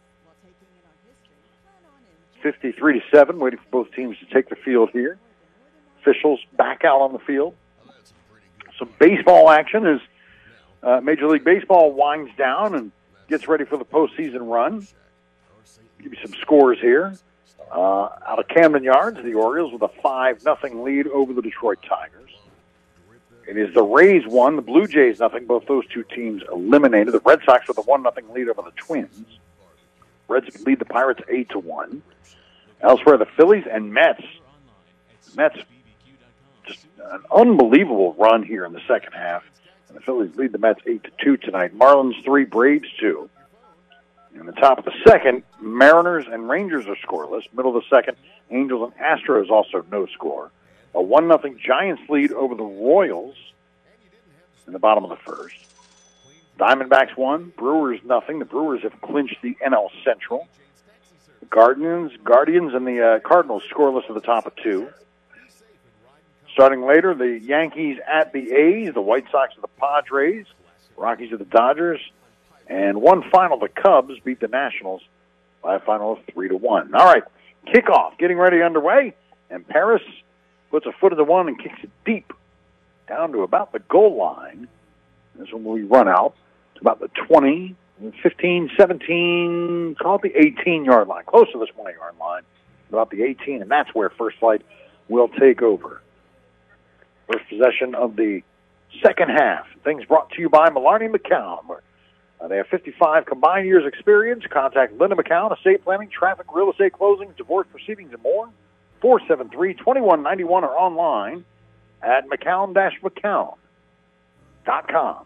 B: fifty-three to seven, waiting for both teams to take the field here. Officials back out on the field. Some baseball action as uh, Major League Baseball winds down and gets ready for the postseason run. Give you some scores here. Uh, out of Camden Yards, the Orioles with a five nothing lead over the Detroit Tigers. It is the Rays one, the Blue Jays nothing. Both those two teams eliminated. The Red Sox with a one nothing lead over the Twins. Reds lead the Pirates eight to one. Elsewhere, the Phillies and Mets. Mets, just an unbelievable run here in the second half. And the Phillies lead the Mets eight to two tonight. Marlins three, Braves two. In the top of the second, Mariners and Rangers are scoreless. Middle of the second, Angels and Astros also no score. A one nothing Giants lead over the Royals in the bottom of the first. Diamondbacks one, Brewers nothing. The Brewers have clinched the N L Central. The Guardians, Guardians and the uh, Cardinals scoreless at the top of two. Starting later, the Yankees at the A's, the White Sox at the Padres, Rockies at the Dodgers, and one final, the Cubs beat the Nationals by a final of three to one. All right, kickoff getting ready underway, and Paris puts a foot in the one and kicks it deep down to about the goal line. This one will run out to about the twenty, fifteen, seventeen, call it the eighteen-yard line, close to the twenty-yard line, about the eighteen, and that's where First Flight will take over. First possession of the second half. Things brought to you by Malarney McCown. Uh, they have fifty-five combined years experience. Contact Linda McCown, estate planning, traffic, real estate closings, divorce proceedings, and more. four seven three, two one nine one or online at mccown dash mccown dot com.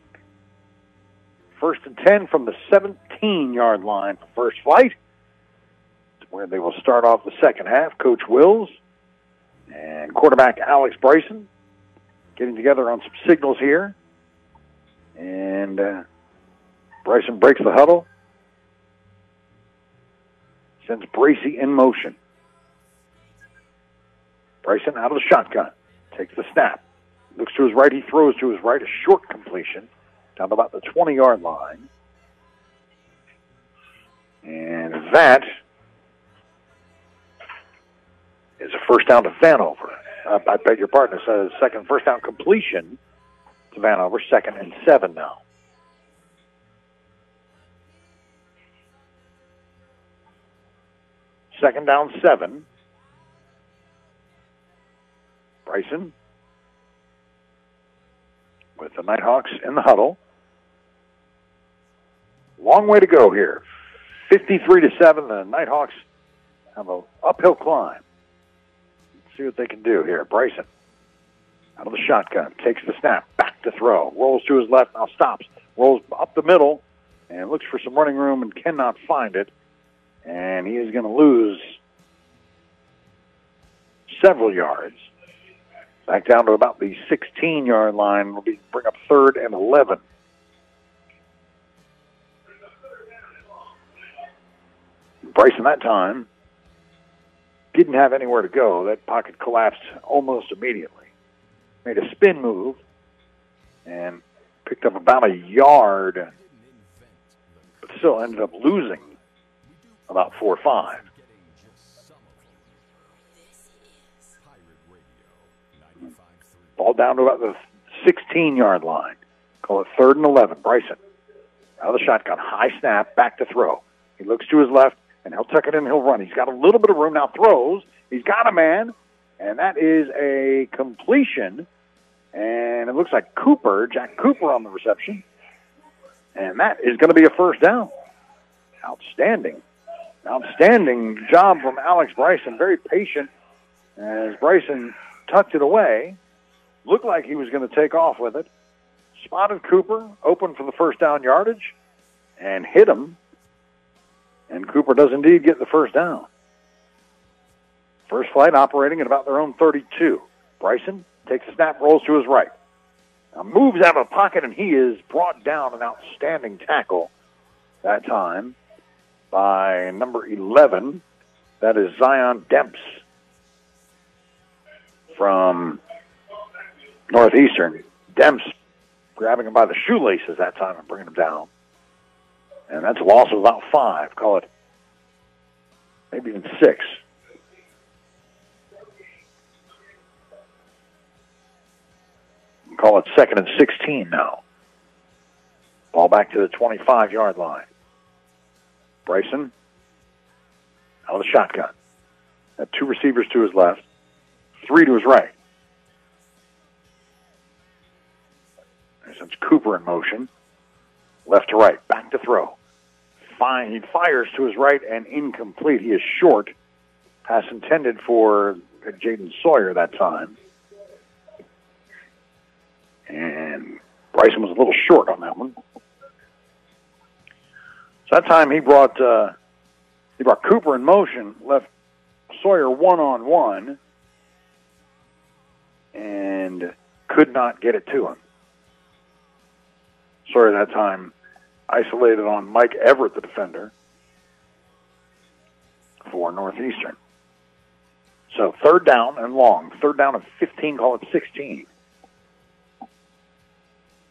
B: First and ten from the seventeen-yard line for First Flight, where they will start off the second half. Coach Wills and quarterback Alex Bryson getting together on some signals here. And uh, Bryson breaks the huddle, sends Bracey in motion. Bryson out of the shotgun, takes the snap, looks to his right, he throws to his right, a short completion down to about the twenty-yard line. And that is a first down to Vanover. Uh, I beg your pardon, it's a second first down completion to Vanover, second and seven now. Second down, seven. Bryson with the Nighthawks in the huddle. Long way to go here. fifty-three to seven, the Nighthawks have an uphill climb. Let's see what they can do here. Bryson out of the shotgun, takes the snap, back to throw, rolls to his left, now stops, rolls up the middle, and looks for some running room and cannot find it. And he is going to lose several yards. Back down to about the sixteen-yard line. Will be bring up third and eleven. Bryson that time didn't have anywhere to go. That pocket collapsed almost immediately. Made a spin move and picked up about a yard, but still ended up losing about four or five. Ball down to about the sixteen-yard line. Call it third and eleven. Bryson out of the shotgun. High snap, back to throw. He looks to his left, and he'll tuck it in, he'll run. He's got a little bit of room, now throws. He's got a man, and that is a completion. And it looks like Cooper, Jack Cooper on the reception. And that is going to be a first down. Outstanding. Outstanding job from Alex Bryson. Very patient as Bryson tucked it away. Looked like he was going to take off with it. Spotted Cooper, open for the first down yardage, and hit him. And Cooper does indeed get the first down. First Flight operating at about their own thirty-two. Bryson takes a snap, rolls to his right. Now moves out of the pocket, and he is brought down, an outstanding tackle that time by number eleven. That is Zion Demps from Northeastern. Demps grabbing him by the shoelaces that time and bringing him down. And that's a loss of about five. Call it maybe even six. Call it second and sixteen now. Ball back to the twenty-five-yard line. Bryson out of the shotgun. Had two receivers to his left, three to his right. There's Cooper in motion. Left to right, back to throw. Fine, he fires to his right and incomplete. He is short. Pass intended for Jaden Sawyer that time. And Bryson was a little short on that one. So that time he brought uh, he brought Cooper in motion, left Sawyer one-on-one, and could not get it to him. Sawyer that time isolated on Mike Everett, the defender, for Northeastern. So third down and long. Third down of fifteen, call it sixteen.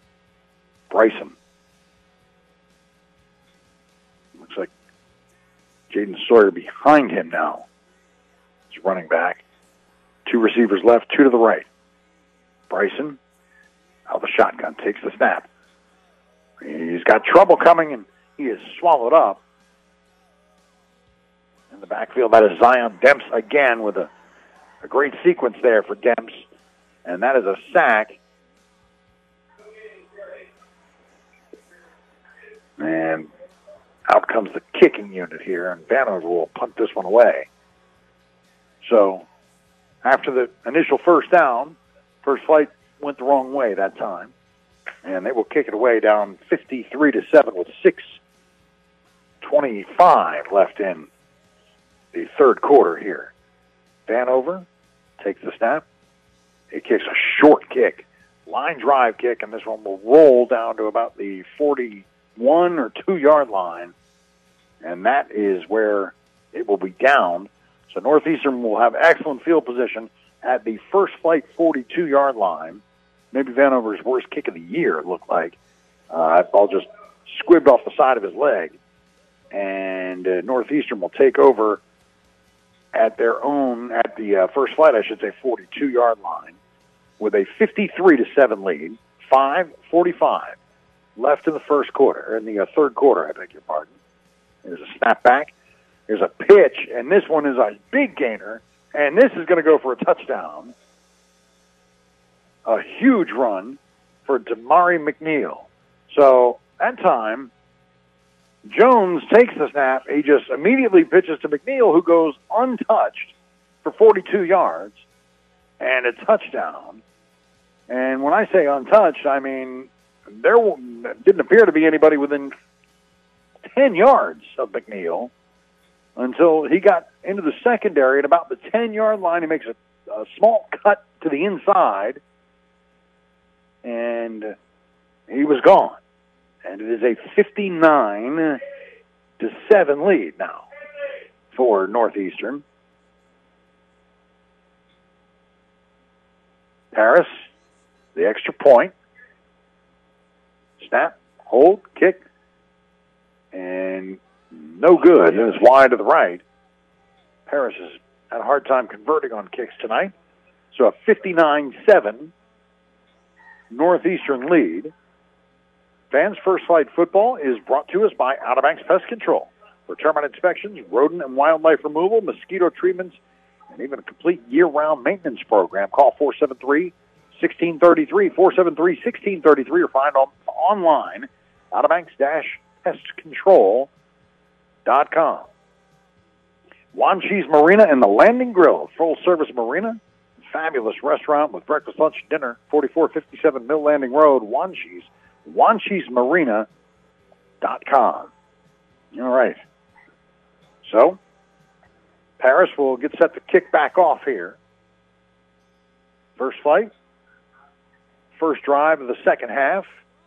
B: Bryson. Looks like Jaden Sawyer behind him now. He's running back. Two receivers left, two to the right. Bryson, out of the shotgun, takes the snap. He's got trouble coming, and he is swallowed up. In the backfield, that is Zion Demps again with a, a great sequence there for Demps. And that is a sack. And out comes the kicking unit here, and Vanover will punt this one away. So, after the initial first down, First Flight went the wrong way that time. And they will kick it away down fifty-three to seven with six twenty-five left in the third quarter here. Vanover takes the snap. He kicks a short kick, line drive kick, and this one will roll down to about the forty-one or two-yard line. And that is where it will be down. So Northeastern will have excellent field position at the First Flight forty-two-yard line. Maybe Vanover's worst kick of the year, it looked like. Uh, ball just squibbed off the side of his leg. And uh, Northeastern will take over at their own, at the uh, First Flight, I should say, forty-two-yard line with a fifty-three to seven lead, five forty-five left in the first quarter, in the uh, third quarter, I beg your pardon. There's a snap back. There's a pitch, and this one is a big gainer, and this is going to go for a touchdown. A huge run for Damari McNeil. So, that time, Jones takes the snap. He just immediately pitches to McNeil, who goes untouched for forty-two yards and a touchdown. And when I say untouched, I mean there didn't appear to be anybody within ten yards of McNeil until he got into the secondary at about the ten-yard line. He makes a, a small cut to the inside, and he was gone. And it is a fifty-nine to seven lead now for Northeastern. Paris, the extra point. Snap, hold, kick, and no good. It was wide to the right. Paris has had a hard time converting on kicks tonight. So a fifty-nine seven Northeastern lead. Fans First Flight Football is brought to us by Outer Banks Pest Control. For termite inspections, rodent and wildlife removal, mosquito treatments, and even a complete year-round maintenance program. Call four seven three, one six three three, four seven three, one six three three, or find them online, outer banks dash pest control dot com. Wanchi's Marina and the Landing Grill, full-service marina, fabulous restaurant with breakfast, lunch, and dinner, forty-four fifty-seven Mill Landing Road, Wanchi's. Wanchi's Marina dot com. All right. So, Paris will get set to kick back off here. First Flight. First drive of the second half.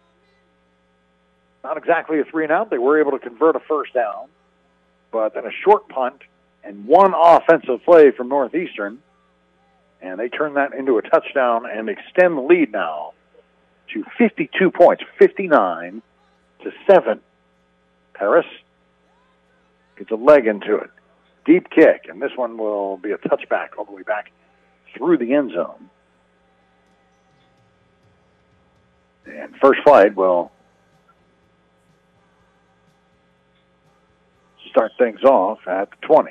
B: Not exactly a three and out. They were able to convert a first down. But then a short punt and one offensive play from Northeastern. And they turn that into a touchdown and extend the lead now to fifty-two points, fifty-nine to seven. Paris gets a leg into it. Deep kick, and this one will be a touchback all the way back through the end zone. And First Flight will start things off at the twenty.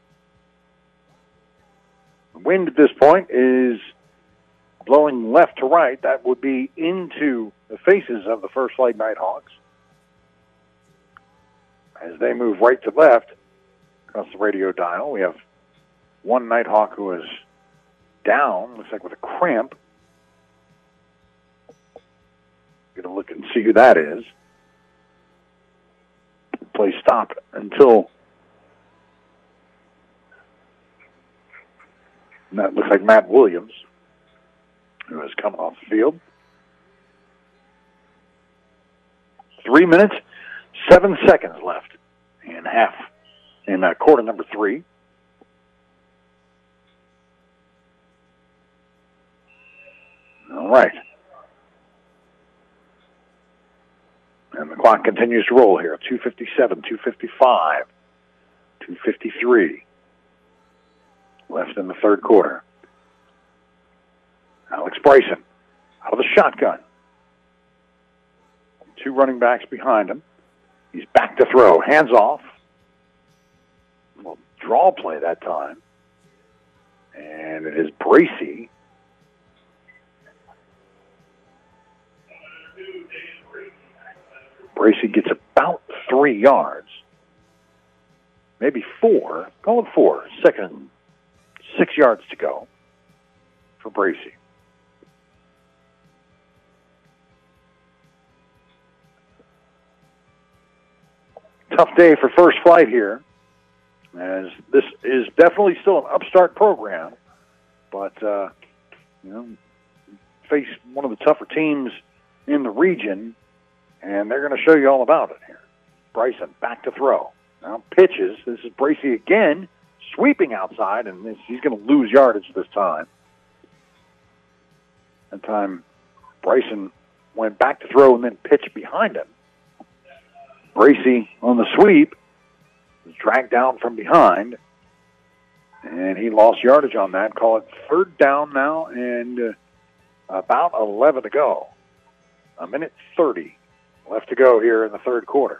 B: The wind at this point is blowing left to right. That would be into the faces of the First Flight Nighthawks. As they move right to left across the radio dial, we have one Nighthawk who is down, looks like with a cramp. Going to look and see who that is. Play stop until and that looks like Matt Williams, who has come off the field. Three minutes, seven seconds left in half, in uh, quarter number three. All right. And the clock continues to roll here. two fifty-seven, two fifty-five two fifty-three left in the third quarter. Alex Bryson out of the shotgun. Two running backs behind him. He's back to throw. Hands off. Well, draw play that time. And it is Bracey. Bracey gets about three yards. Maybe four. Call it four. Second, six yards to go for Bracey. Tough day for First Flight here, as this is definitely still an upstart program, but uh, you know, face one of the tougher teams in the region, and they're going to show you all about it here. Bryson back to throw. Now pitches. This is Bracey again, sweeping outside, and this, he's going to lose yardage this time. That time, Bryson went back to throw and then pitched behind him. Bracey on the sweep was dragged down from behind, and he lost yardage on that. Call it third down now, and uh, about eleven to go. A minute thirty left to go here in the third quarter.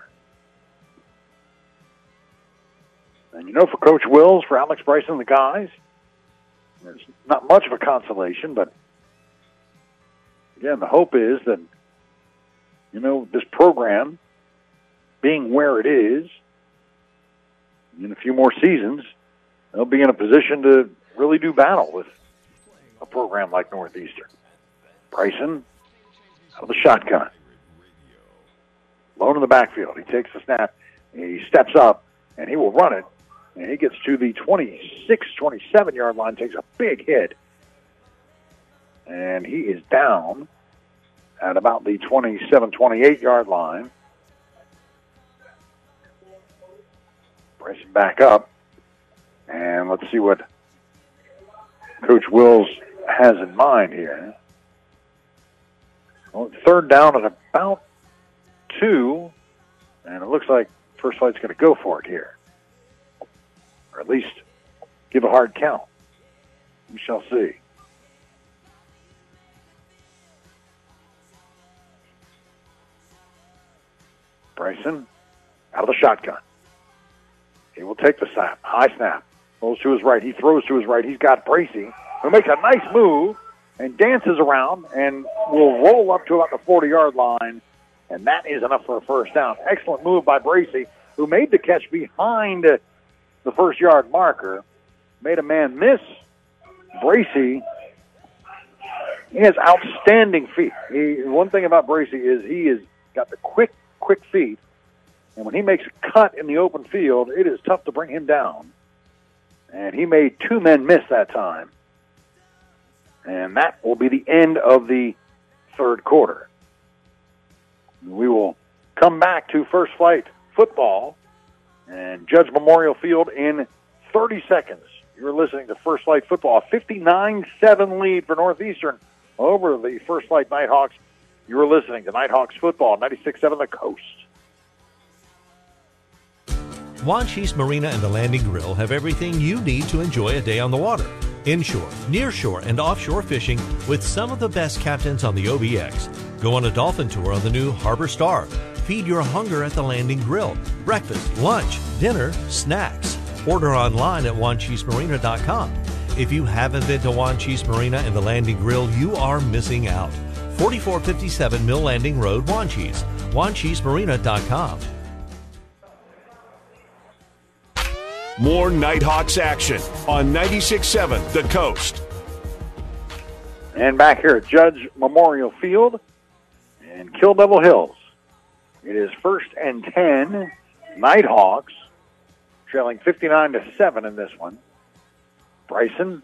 B: And you know, for Coach Wills, for Alex Bryson and the guys, there's not much of a consolation, but again, the hope is that, you know, this program, being where it is, in a few more seasons, they'll be in a position to really do battle with a program like Northeastern. Bryson out of the shotgun. Lone in the backfield. He takes the snap. He steps up, and he will run it. And he gets to the twenty-six, twenty-seven-yard line, takes a big hit. And he is down at about the twenty-seven, twenty-eight-yard line. Bryson back up, and let's see what Coach Wills has in mind here. Well, third down at about two, and it looks like First Flight's going to go for it here, or at least give a hard count. We shall see. Bryson out of the shotgun. He will take the snap. High snap. Goes to his right. He throws to his right. He's got Bracey, who makes a nice move and dances around and will roll up to about the forty-yard line, and that is enough for a first down. Excellent move by Bracey, who made the catch behind the first-yard marker. Made a man miss. Bracey, he has outstanding feet. He, one thing about Bracey is he has got the quick, quick feet. And when he makes a cut in the open field, it is tough to bring him down. And he made two men miss that time. And that will be the end of the third quarter. We will come back to First Flight football and Judge Memorial Field in thirty seconds. You're listening to First Flight football, a fifty-nine seven lead for Northeastern over the First Flight Nighthawks. You're listening to Nighthawks football, ninety-six seven The Coast.
E: Wanchese Marina and the Landing Grill have everything you need to enjoy a day on the water. Inshore, nearshore, and offshore fishing with some of the best captains on the O B X. Go on a dolphin tour on the new Harbor Star. Feed your hunger at the Landing Grill. Breakfast, lunch, dinner, snacks. Order online at wanchese marina dot com. If you haven't been to Wanchese Marina and the Landing Grill, you are missing out. forty-four fifty-seven Mill Landing Road, Wanchese. wanchese marina dot com.
A: More Nighthawks action on ninety-six seven The Coast.
B: And back here at Judge Memorial Field in Kill Devil Hills. It is first and ten, Nighthawks, trailing fifty-nine to seven in this one. Bryson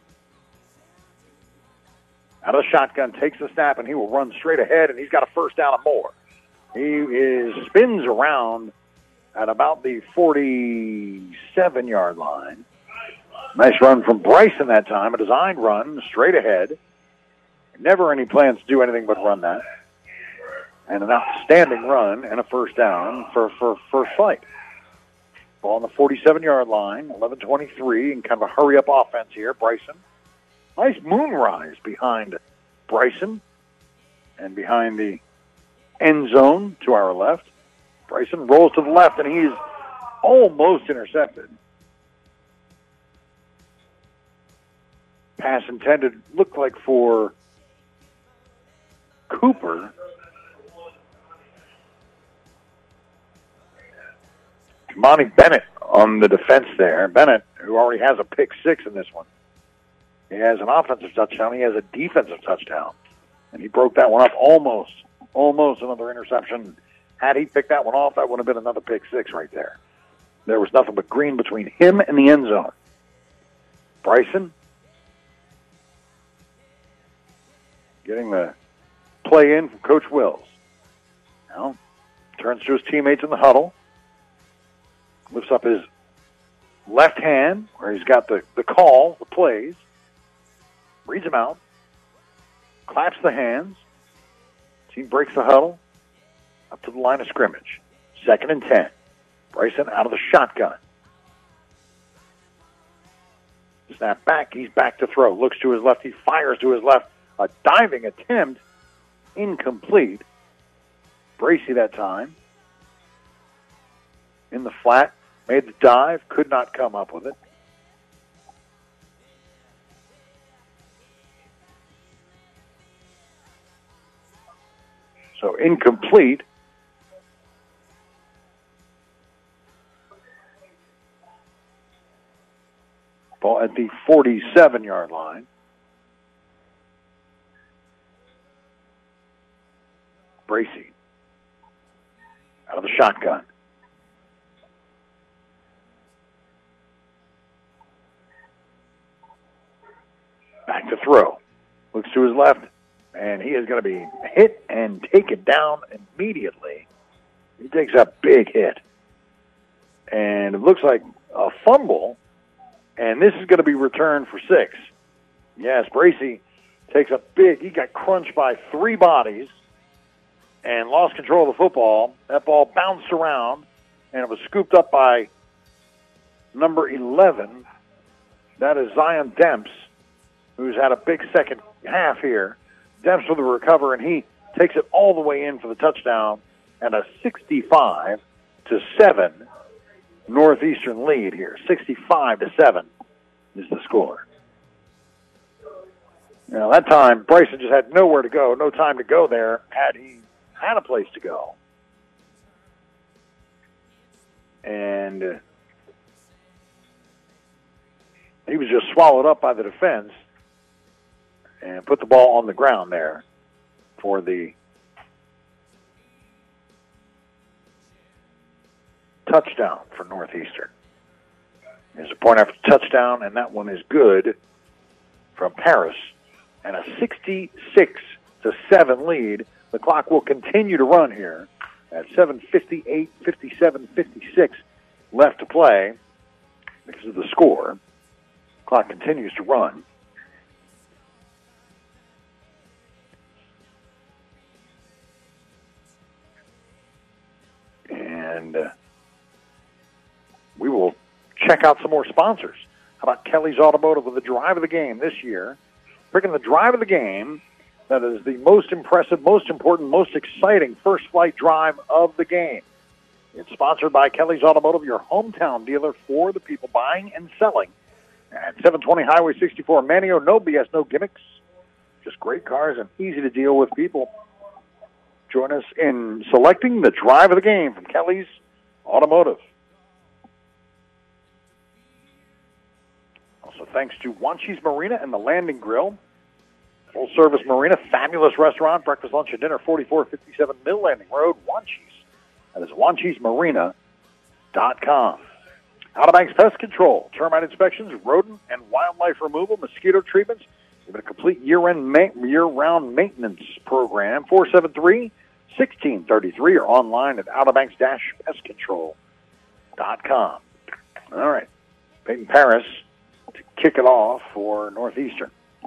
B: out of the shotgun, takes the snap, and he will run straight ahead, and he's got a first down and more. He is spins around at about the forty-seven-yard line. Nice run from Bryson that time, a designed run, straight ahead. Never any plans to do anything but run that. And an outstanding run and a first down for, for First Flight. Ball on the forty-seven-yard line, eleven twenty-three, and kind of a hurry-up offense here. Bryson. Nice moonrise behind Bryson and behind the end zone to our left. Bryson rolls to the left, and he's almost intercepted. Pass intended looked like for Cooper. Kamani Bennett on the defense there. Bennett, who already has a pick six in this one. He has an offensive touchdown. He has a defensive touchdown. And he broke that one up almost. Almost another interception. Had he picked that one off, that would have been another pick six right there. There was nothing but green between him and the end zone. Bryson getting the play in from Coach Wills. Now turns to his teammates in the huddle. Lifts up his left hand where he's got the, the call, the plays. Reads them out. Claps the hands. Team breaks the huddle. Up to the line of scrimmage. Second and ten. Bryson out of the shotgun. Snap back. He's back to throw. Looks to his left. He fires to his left. A diving attempt. Incomplete. Bracey that time. In the flat. Made the dive. Could not come up with it. So incomplete. Ball at the forty-seven-yard line. Bracey out of the shotgun. Back to throw. Looks to his left, and he is going to be hit and taken down immediately. He takes a big hit. And it looks like a fumble, and this is going to be returned for six. Yes, Bracey takes a big, he got crunched by three bodies and lost control of the football. That ball bounced around, and it was scooped up by number eleven. That is Zion Demps, who's had a big second half here. Demps with the recover, and he takes it all the way in for the touchdown, and a sixty-five to seven Northeastern lead here. sixty-five to seven is the score. Now, that time, Bryson just had nowhere to go, no time to go there, had he had a place to go. And uh, he was just swallowed up by the defense and put the ball on the ground there for the touchdown for Northeastern. There's a point after touchdown, and that one is good from Paris. And a sixty-six to seven lead. The clock will continue to run here at seven fifty-eight, fifty-seven, fifty-six left to play because of the score. Clock continues to run. And uh, we will check out some more sponsors. How about Kelly's Automotive with the drive of the game this year? Picking the drive of the game that is the most impressive, most important, most exciting first flight drive of the game. It's sponsored by Kelly's Automotive, your hometown dealer for the people buying and selling at seven twenty Highway sixty-four, Manio. No B S, no gimmicks, just great cars and easy to deal with people. Join us in selecting the drive of the game from Kelly's Automotive. Also, thanks to Wanchese Marina and the Landing Grill. Full-service marina, fabulous restaurant, breakfast, lunch, and dinner, forty-four fifty-seven Mill Landing Road, Wanchese. That is wanchese marina dot com. Outer Banks Pest Control, termite inspections, rodent and wildlife removal, mosquito treatments, even a complete year-end ma- year-round maintenance program, four seven three, one six three three, or online at outer banks dash pest control dot com. All right, Peyton Paris to kick it off for Northeastern.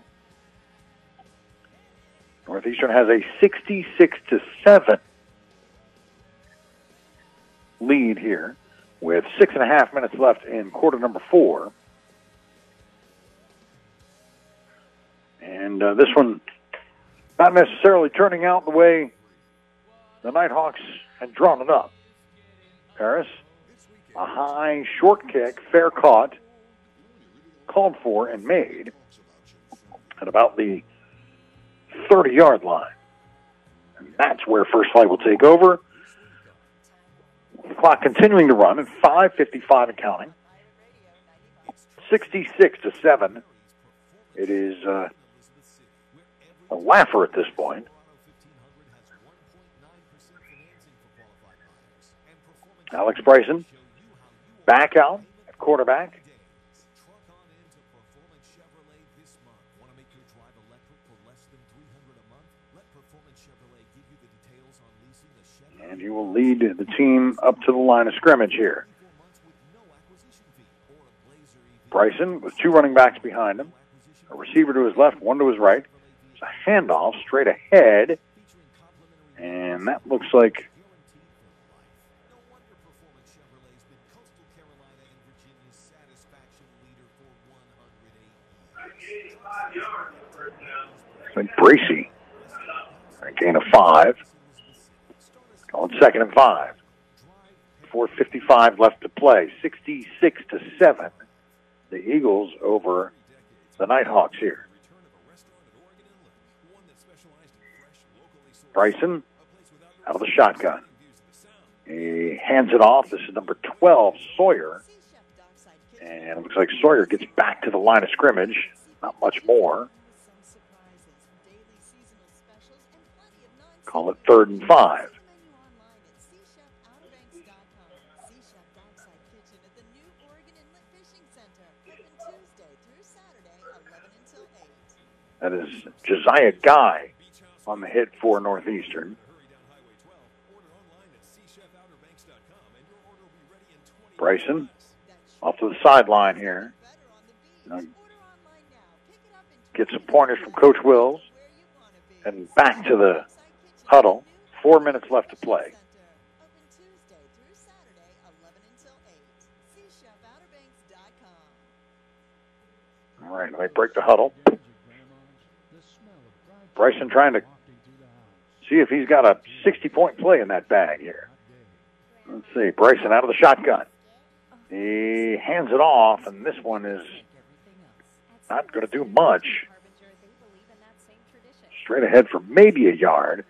B: Northeastern has a sixty-six to seven lead here with six and a half minutes left in quarter number four. And uh, this one not necessarily turning out the way the Nighthawks had drawn it up. Paris, a high short kick, fair caught, called for and made at about the thirty-yard line. And that's where First Flight will take over. The clock continuing to run at five fifty-five and counting. sixty-six to seven. It is uh, a laugher at this point. Alex Bryson back out at quarterback. And he will lead the team up to the line of scrimmage here. Bryson with two running backs behind him. A receiver to his left, one to his right. It's a handoff straight ahead. And that looks like like Bracey. A gain of five. On second and five. four fifty-five left to play. sixty-six to seven. The Eagles over the Nighthawks here. Bryson out of the shotgun. He hands it off. This is number twelve, Sawyer. And it looks like Sawyer gets back to the line of scrimmage. Not much more. Call it third and five. That is Josiah Guy on the hit for Northeastern. Bryson off to the sideline here. Now, gets some pointers from Coach Wills and back to the huddle. Four minutes left to play. All right, let me break the huddle. Bryson trying to see if he's got a sixty-point play in that bag here. Let's see. Bryson out of the shotgun. He hands it off, and this one is not going to do much. Straight ahead for maybe a yard.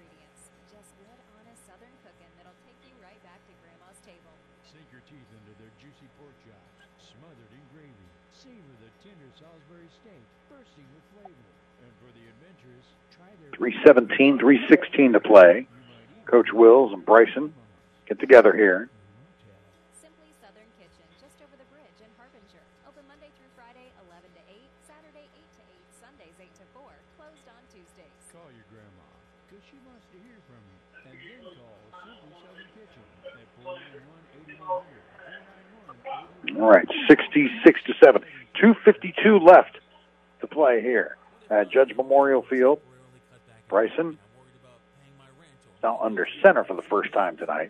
J: Sink your teeth into their juicy pork chops, smothered in gravy. Savor the tender Salisbury steak, bursting with flavor. And for the adventurous, try their
B: three seventeen, three sixteen to play. Coach Wills and Bryson get together here.
K: Simply Southern Kitchen, just over the bridge in Harbinger. Open Monday through Friday, eleven to eight, Saturday eight to eight, Sundays eight to four, closed on Tuesdays.
J: Call your grandma, because she wants to hear from you. And then call Simply Southern Kitchen at four nine one, eight one zero zero.
B: All right, sixty-six to seven. two fifty-two left to play here at Judge Memorial Field. Bryson now under center for the first time tonight.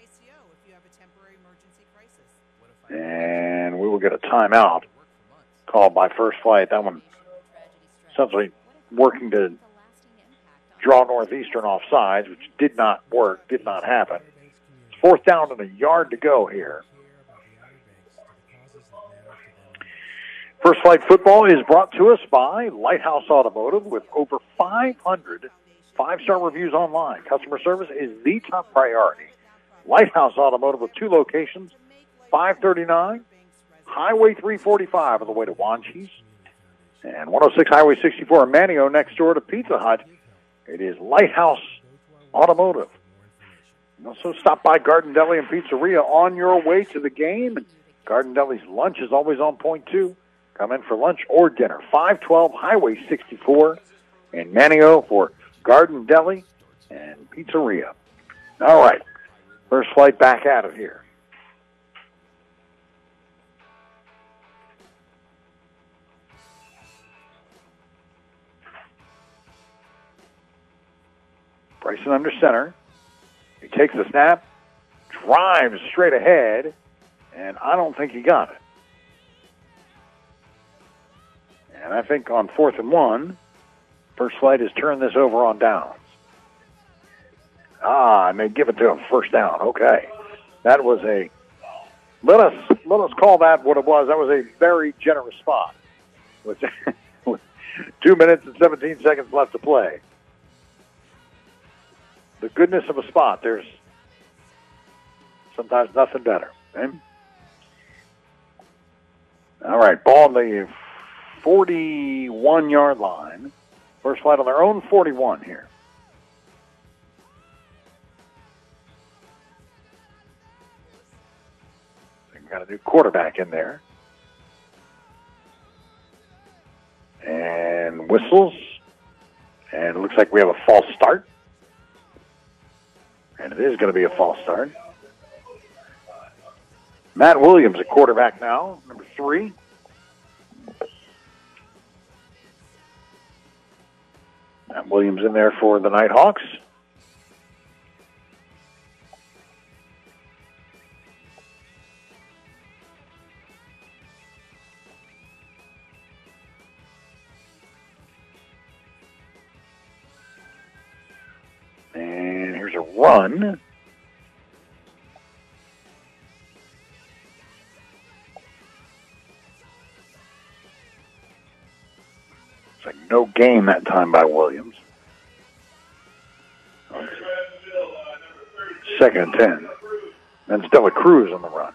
B: And we will get a timeout called by First Flight. That one essentially working to draw Northeastern off sides, which did not work, did not happen. It's fourth down and a yard to go here. First Flight Football is brought to us by Lighthouse Automotive with over five hundred five-star reviews online. Customer service is the top priority. Lighthouse Automotive with two locations, five thirty-nine Highway three forty-five on the way to Wanchese, and one oh six Highway sixty-four in Manio next door to Pizza Hut. It is Lighthouse Automotive. You also stop by Garden Deli and Pizzeria on your way to the game. Garden Deli's lunch is always on point, too. Come in for lunch or dinner. five twelve Highway sixty-four in Manio for Garden Deli and Pizzeria. All right. First Flight back out of here. Bryson under center. He takes the snap, drives straight ahead, And I don't think he got it. And I think on fourth and one, First Flight has turned this over on downs. Ah, and they give it to him first down. Okay. That was a, let us let us call that what it was. That was a very generous spot. With, with two minutes and seventeen seconds left to play. The goodness of a spot. There's sometimes nothing better. Okay? All right, ball on the forty-one-yard line. First Flight on their own forty-one here. They've got a new quarterback in there. And whistles. And it looks like we have a false start. And it is going to be a false start. Matt Williams, a quarterback now, number three. Matt Williams in there for the Nighthawks. And here's a run. It's like no gain that time by Williams. Second and ten. And Stella Cruz on the run.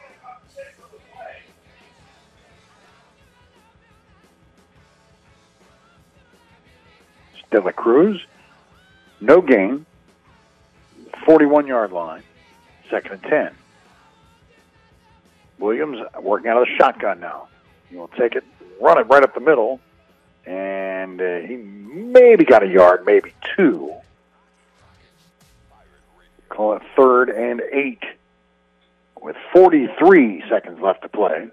B: Stella Cruz, no gain, forty-one-yard line, second and ten. Williams working out of the shotgun now. He will take it, run it right up the middle, and uh, he maybe got a yard, maybe two. Call it third and eight with forty-three seconds left to play.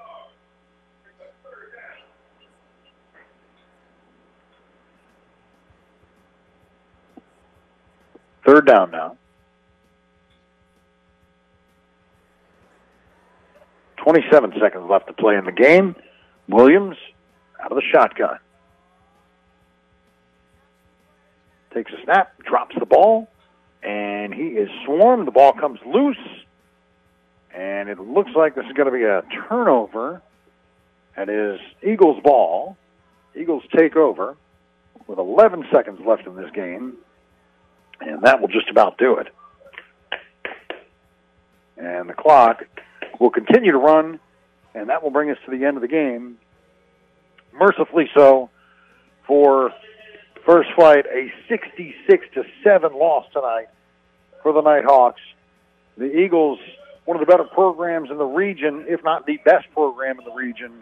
B: Third down now. twenty-seven seconds left to play in the game. Williams out of the shotgun. Takes a snap, drops the ball, and he is swarmed. The ball comes loose, and it looks like this is going to be a turnover. That is Eagles ball. Eagles take over with eleven seconds left in this game. And that will just about do it. And the clock will continue to run, and that will bring us to the end of the game. Mercifully so for First Flight, a sixty-six to seven loss tonight for the Nighthawks. The Eagles, one of the better programs in the region, if not the best program in the region.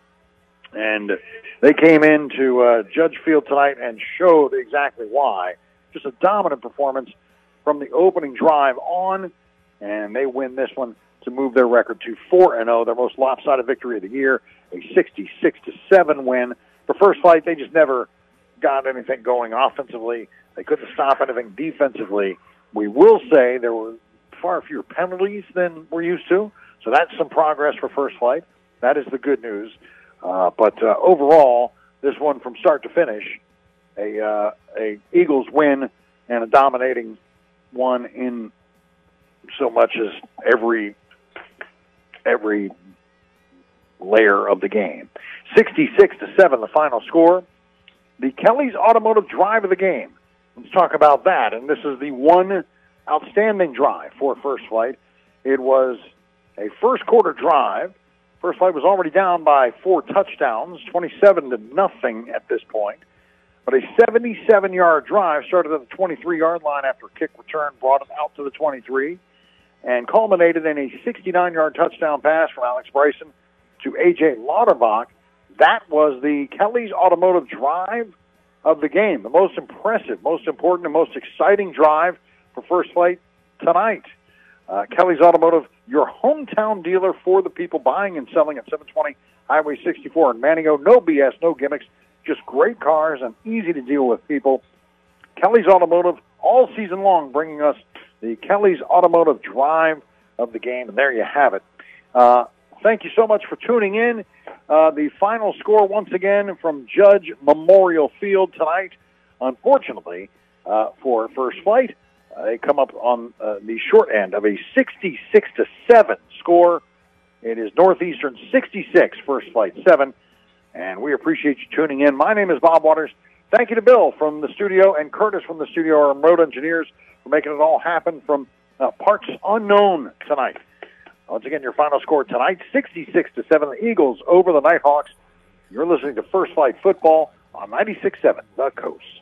B: And they came into uh, Judge Field tonight and showed exactly why. Just a dominant performance from the opening drive on, and they win this one to move their record to four and oh, their most lopsided victory of the year, a sixty-six to seven win. For First Flight, they just never got anything going offensively. They couldn't stop anything defensively. We will say there were far fewer penalties than we're used to, so that's some progress for First Flight. That is the good news. Uh, but uh, overall, this one from start to finish, A, uh, a Eagles win and a dominating one in so much as every every layer of the game. sixty-six to seven, the final score. The Kelly's Automotive drive of the game. Let's talk about that. And this is the one outstanding drive for First Flight. It was a first quarter drive. First Flight was already down by four touchdowns, twenty-seven to nothing at this point. But a seventy-seven-yard drive started at the twenty-three-yard line after a kick return, brought it out to the twenty-three, and culminated in a sixty-nine-yard touchdown pass from Alex Bryson to A J Lauterbach. That was the Kelly's Automotive drive of the game, the most impressive, most important, and most exciting drive for First Flight tonight. Uh, Kelly's Automotive, your hometown dealer for the people buying and selling at seven twenty Highway sixty-four in Manio. No B S, no gimmicks. Just great cars and easy to deal with people. Kelly's Automotive all season long bringing us the Kelly's Automotive drive of the game. And there you have it. Uh, thank you so much for tuning in. Uh, the final score once again from Judge Memorial Field tonight. Unfortunately, uh, for First Flight, uh, they come up on uh, the short end of a sixty-six to seven score. It is Northeastern sixty-six, First Flight seven, and we appreciate you tuning in. My name is Bob Waters. Thank you to Bill from the studio and Curtis from the studio, our road engineers, for making it all happen from uh, parts unknown tonight. Once again, your final score tonight, sixty-six to seven, the Eagles over the Nighthawks. You're listening to First Flight Football on ninety-six point seven The Coast.